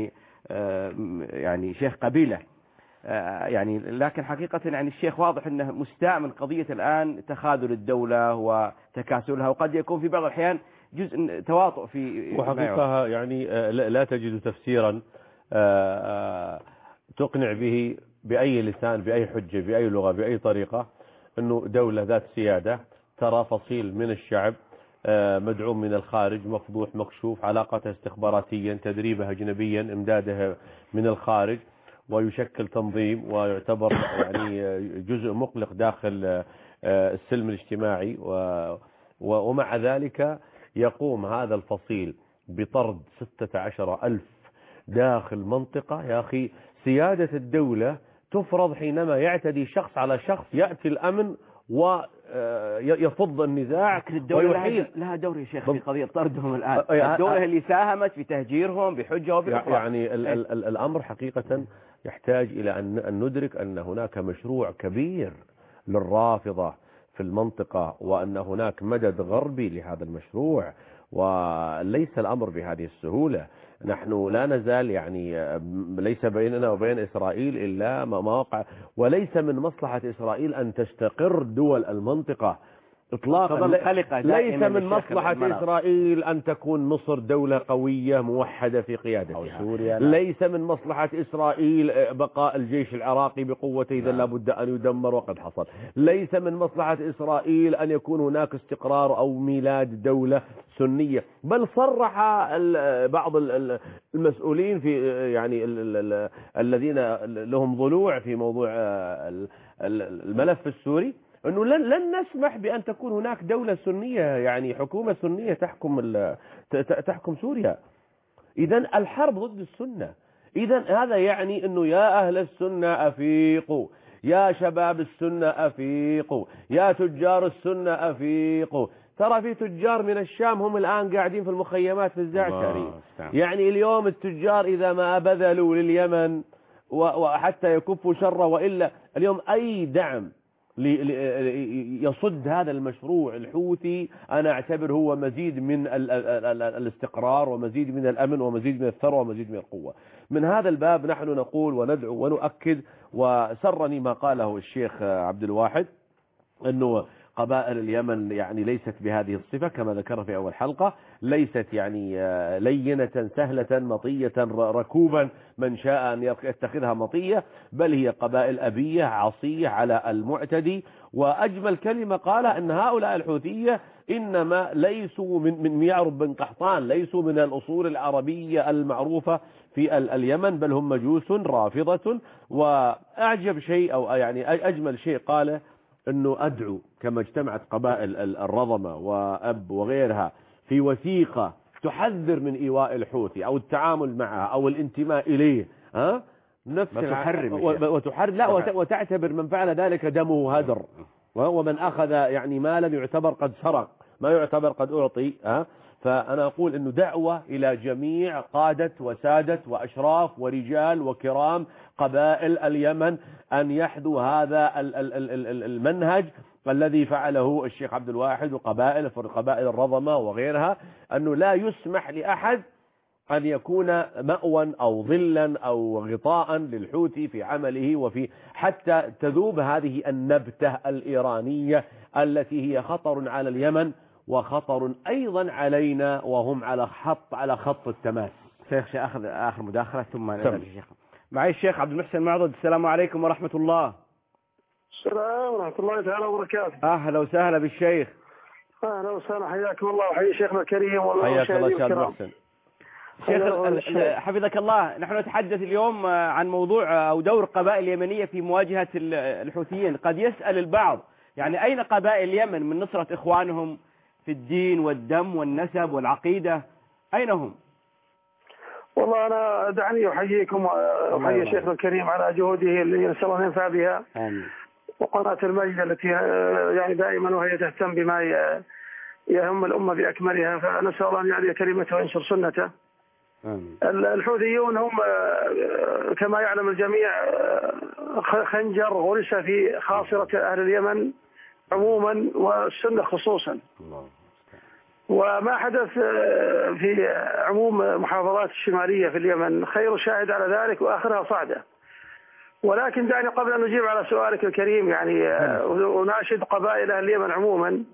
يعني شيخ قبيلة يعني. لكن حقيقة يعني الشيخ واضح أنه مستاء من قضية الآن تخاذل الدولة وتكاسلها وقد يكون في بعض الأحيان جزء تواطؤ في وحقيقة يعني لا تجد تفسيرا تقنع به بأي لسان بأي حجة بأي لغة بأي طريقة أنه دولة ذات سيادة ترى فصيل من الشعب مدعوم من الخارج مفضوح مكشوف علاقته استخباراتيا تدريبها أجنبيا امدادها من الخارج ويشكل تنظيم ويعتبر يعني جزء مقلق داخل السلم الاجتماعي ومع ذلك يقوم هذا الفصيل بطرد 16,000 داخل منطقة. يا أخي سيادة الدولة تفرض حينما يعتدي شخص على شخص يأتي الأمن ويفض النزاع. لكن الدولة لها دور يا شيخ في قضية طردهم الآن. الدولة اللي ساهمت في تهجيرهم بحجة وبأخرى. يعني الأمر حقيقة يحتاج إلى أن ندرك أن هناك مشروع كبير للرافضة في المنطقة وأن هناك مدد غربي لهذا المشروع وليس الأمر بهذه السهولة. نحن لا نزال يعني ليس بيننا وبين إسرائيل إلا مواقع، وليس من مصلحة إسرائيل أن تستقر دول المنطقة إطلاقا. ليس من مصلحة إسرائيل أن تكون مصر دولة قوية موحدة في قيادتها. ليس من مصلحة إسرائيل بقاء الجيش العراقي بقوته إذا لابد أن يدمر وقد حصل. ليس من مصلحة إسرائيل أن يكون هناك استقرار أو ميلاد دولة سنية، بل صرح بعض المسؤولين في يعني الذين لهم ضلوع في موضوع الملف السوري أنه لن نسمح بأن تكون هناك دولة سنية، يعني حكومة سنية تحكم سوريا. إذن الحرب ضد السنة. إذن هذا يعني أنه يا أهل السنة أفيقوا، يا شباب السنة أفيقوا، يا تجار السنة أفيقوا. ترى في تجار من الشام هم الآن قاعدين في المخيمات في الزعتري. يعني اليوم التجار إذا ما بذلوا لليمن وحتى يكفوا شره، وإلا اليوم أي دعم يصد هذا المشروع الحوثي أنا أعتبر هو مزيد من الاستقرار ومزيد من الأمن ومزيد من الثروة ومزيد من القوة. من هذا الباب نحن نقول وندعو ونؤكد، وسرني ما قاله الشيخ عبد الواحد أنه قبائل اليمن يعني ليست بهذه الصفة كما ذكر في أول حلقة، ليست يعني لينة سهلة مطية ركوبا من شاء أن يتخذها مطية، بل هي قبائل أبية عصية على المعتدي. وأجمل كلمة قال أن هؤلاء الحوثية إنما ليسوا من يعرب بن قحطان، ليسوا من الأصول العربية المعروفة في اليمن، بل هم مجوس رافضة. وأعجب شيء أو يعني أجمل شيء قال أنه أدعو كما اجتمعت قبائل الرضمة وأب وغيرها في وثيقة تحذر من إيواء الحوثي أو التعامل معها أو الانتماء إليه، وتعتبر من فعل ذلك دمه هدر، ومن أخذ يعني مالا يعتبر قد سرق، ما يعتبر قد أعطي. فأنا أقول أنه دعوة إلى جميع قادة وسادة وأشراف ورجال وكرام قبائل اليمن أن يحذوا هذا المنهج الذي فعله الشيخ عبد الواحد وقبائل الرضمة وغيرها، أنه لا يسمح لأحد أن يكون مأوى أو ظلا أو غطاء للحوثي في عمله، وفي حتى تذوب هذه النبتة الإيرانية التي هي خطر على اليمن وخطر أيضا علينا، وهم على خط التماس. شيخ أخذ آخر مداخلة ثم الشيخ معي الشيخ عبد المحسن معضد. السلام عليكم ورحمة الله. السلام ورحمة الله تعالى وبركاته. أهلا وسهلا بالشيخ. أهلا وسهلا، حياكم الله وحيي شيخنا الكريم حياك الله شيخ محسن. شيخ حفظك الله، نحن نتحدث اليوم عن موضوع أو دور قبائل اليمنية في مواجهة الحوثيين. قد يسأل البعض يعني أين قبائل اليمن من نصرة إخوانهم في الدين والدم والنسب والعقيدة؟ أين هم؟ والله أنا دعني أحييكم وأحيي شيخنا الكريم على جهوده اللي نسأل الله ينفع بها. آمين. وقناة المجد التي يعني دائما وهي تهتم بما يهم الأمة بأكملها، فنسأل الله أن يعلي كلمته وينشر سنته. آمين. الحوثيون هم كما يعلم الجميع خنجر غرس في خاصرة أهل اليمن عموما والسنة خصوصا. وما حدث في عموم محافظات الشمالية في اليمن خير شاهد على ذلك وآخرها صعدة. ولكن دعني قبل أن نجيب على سؤالك الكريم يعني أناشد قبائل أهل اليمن عموما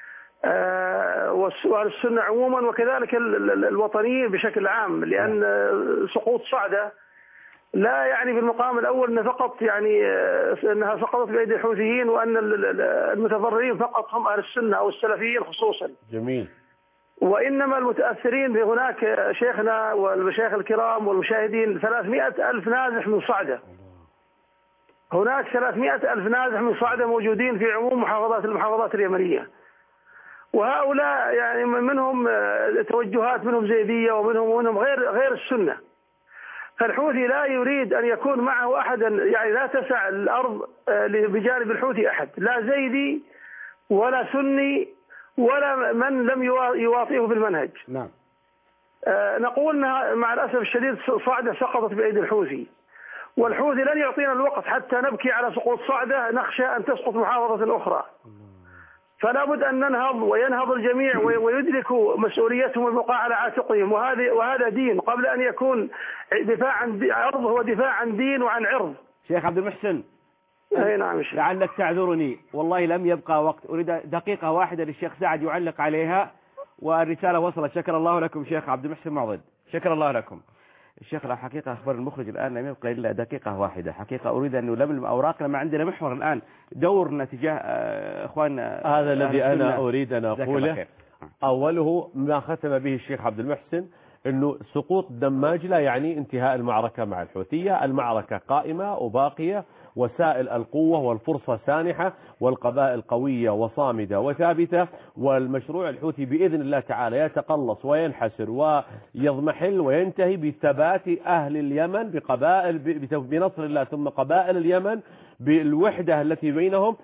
وأهل السنة عموما وكذلك الوطنيين بشكل عام، لأن سقوط صعدة لا يعني بالمقام الأول أن فقط يعني أنها سقطت بأيدي الحوثيين وأن المتضررين فقط هم أهل السنة أو السلفيين خصوصا. جميل. وإنما المتأثرين هناك شيخنا والمشايخ الكرام والمشاهدين 300,000 نازح من صعدة. هناك 300,000 نازح من صعدة موجودين في عموم المحافظات اليمنية، وهؤلاء يعني منهم توجهات، منهم زيدية ومنهم غير السنة. فالحوثي لا يريد أن يكون معه أحدا، يعني لا تسع الأرض بجانب الحوثي أحد، لا زيدي ولا سني ولا من لم يواطئه بالمنهج. نعم. نقول مع الأسف الشديد صعدة سقطت بأيدي الحوثي، والحوثي لن يعطينا الوقت حتى نبكي على سقوط صعدة، نخشى أن تسقط محافظة أخرى. فلا بد أن ننهض وينهض الجميع ويدركوا مسؤوليتهم الموقعة على عاتقهم، وهذا دين قبل أن يكون دفاع عن عرض، هو دفاع عن دين وعن عرض. شيخ عبد المحسن، أي نعم شيخ. لعلك تعذرني، والله لم يبقى وقت، أريد دقيقة واحدة للشيخ سعد يعلق عليها والرسالة وصلت. شكر الله لكم شيخ عبد المحسن معضد، شكر الله لكم. الشيخ حقيقة أخبر المخرج الآن لم يبقى إلا دقيقة واحدة، حقيقة أريد أن نلملم أوراقنا، ما عندنا محور الآن دورنا تجاه إخواننا. هذا الذي أنا أريد أن أقوله. أوله ما ختم به الشيخ عبد المحسن، أنه سقوط دماج لا يعني انتهاء المعركة مع الحوثية. المعركة قائمة وباقية، وسائل القوة والفرصة سانحة، والقبائل قوية وصامدة وثابتة، والمشروع الحوثي بإذن الله تعالى يتقلص وينحسر ويضمحل وينتهي بثبات أهل اليمن بقبائل بنصر الله، ثم قبائل اليمن بالوحدة التي بينهم.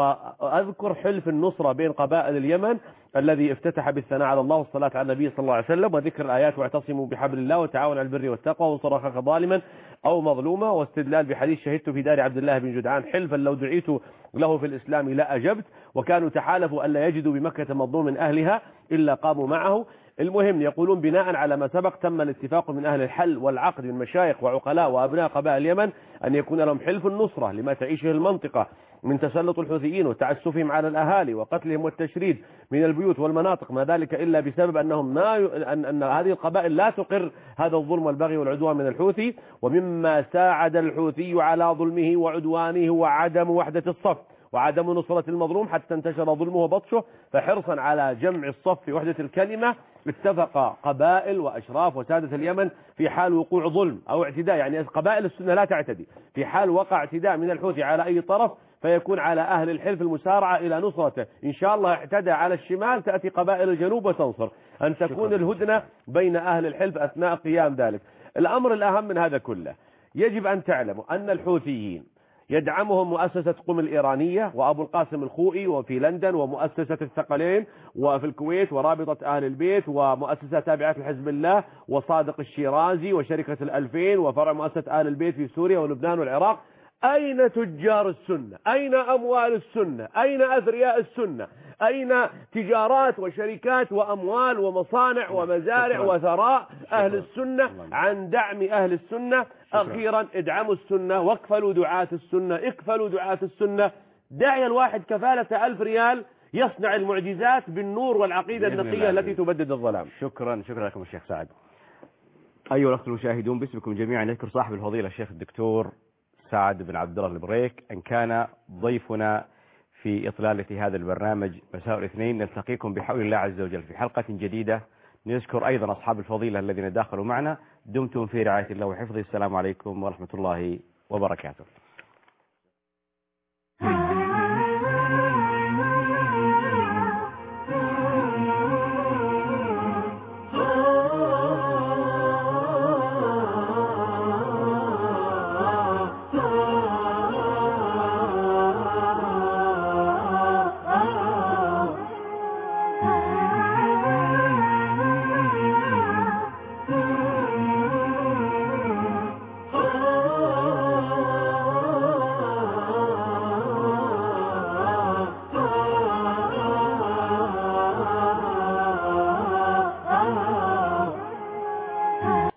وأذكر حلف النصرة بين قبائل اليمن الذي افتتح بالثناء على الله والصلاة على النبي صلى الله عليه وسلم، وذكر الآيات واعتصموا بحبل الله وتعاونوا على البر والتقوى وانصر أخاك ظالما أو مظلوما، واستدلال بحديث شهدت في دار عبد الله بن جدعان حلفا لو دعيت له في الإسلام لا أجبت، وكانوا تحالفوا ألا يجدوا بمكة مظلوم من أهلها إلا قاموا معه. المهم يقولون بناء على ما سبق تم الاتفاق من أهل الحل والعقد من مشايخ وعقلاء وأبناء قبائل اليمن أن يكون لهم حلف النصرة لما تعيشه المنطقة من تسلط الحوثيين وتعسفهم على الأهالي وقتلهم والتشريد من البيوت والمناطق، ما ذلك إلا بسبب أنهم أن هذه القبائل لا تقر هذا الظلم والبغي والعدوان من الحوثي. ومما ساعد الحوثي على ظلمه وعدوانه وعدم وحدة الصف وعدم نصرة المظلوم حتى انتشر ظلمه وبطشه، فحرصا على جمع الصف في وحدة الكلمة اتفق قبائل وأشراف وسادة اليمن في حال وقوع ظلم أو اعتداء، يعني قبائل السنة لا تعتدي، في حال وقع اعتداء من الحوثي على أي طرف فيكون على أهل الحلف المسارعة إلى نصرته. إن شاء الله اعتدى على الشمال تأتي قبائل الجنوب وتنصر، أن تكون الهدنة بين أهل الحلف أثناء قيام ذلك. الأمر الأهم من هذا كله، يجب أن تعلموا أن الحوثيين يدعمهم مؤسسة قم الإيرانية وأبو القاسم الخوئي وفي لندن، ومؤسسة الثقلين وفي الكويت، ورابطة أهل البيت، ومؤسسة تابعة لحزب الله، وصادق الشيرازي، وشركة الألفين، وفرع مؤسسة آل البيت في سوريا ولبنان والعراق. أين تجار السنة؟ أين أموال السنة؟ أين أثرياء السنة؟ أين تجارات وشركات وأموال ومصانع ومزارع وثراء أهل السنة عن دعم أهل السنة؟ أخيرا ادعموا السنة واكفلوا دعاة السنة، اكفلوا دعاة السنة. داعي الواحد كفالة 1000 ريال يصنع المعجزات بالنور والعقيدة النقية التي تبدد الظلام. شكرا لكم الشيخ سعد. أيها الأخوة المشاهدون، باسمكم جميعا نذكر صاحب الفضيلة الشيخ الدكتور سعد بن عبد الله البريك أن كان ضيفنا في إطلالة هذا البرنامج مساء الاثنين. نلتقيكم بحول الله عز وجل في حلقة جديدة. نذكر أيضا أصحاب الفضيلة الذين داخلوا معنا. دمتم في رعاية الله وحفظه. السلام عليكم ورحمة الله وبركاته.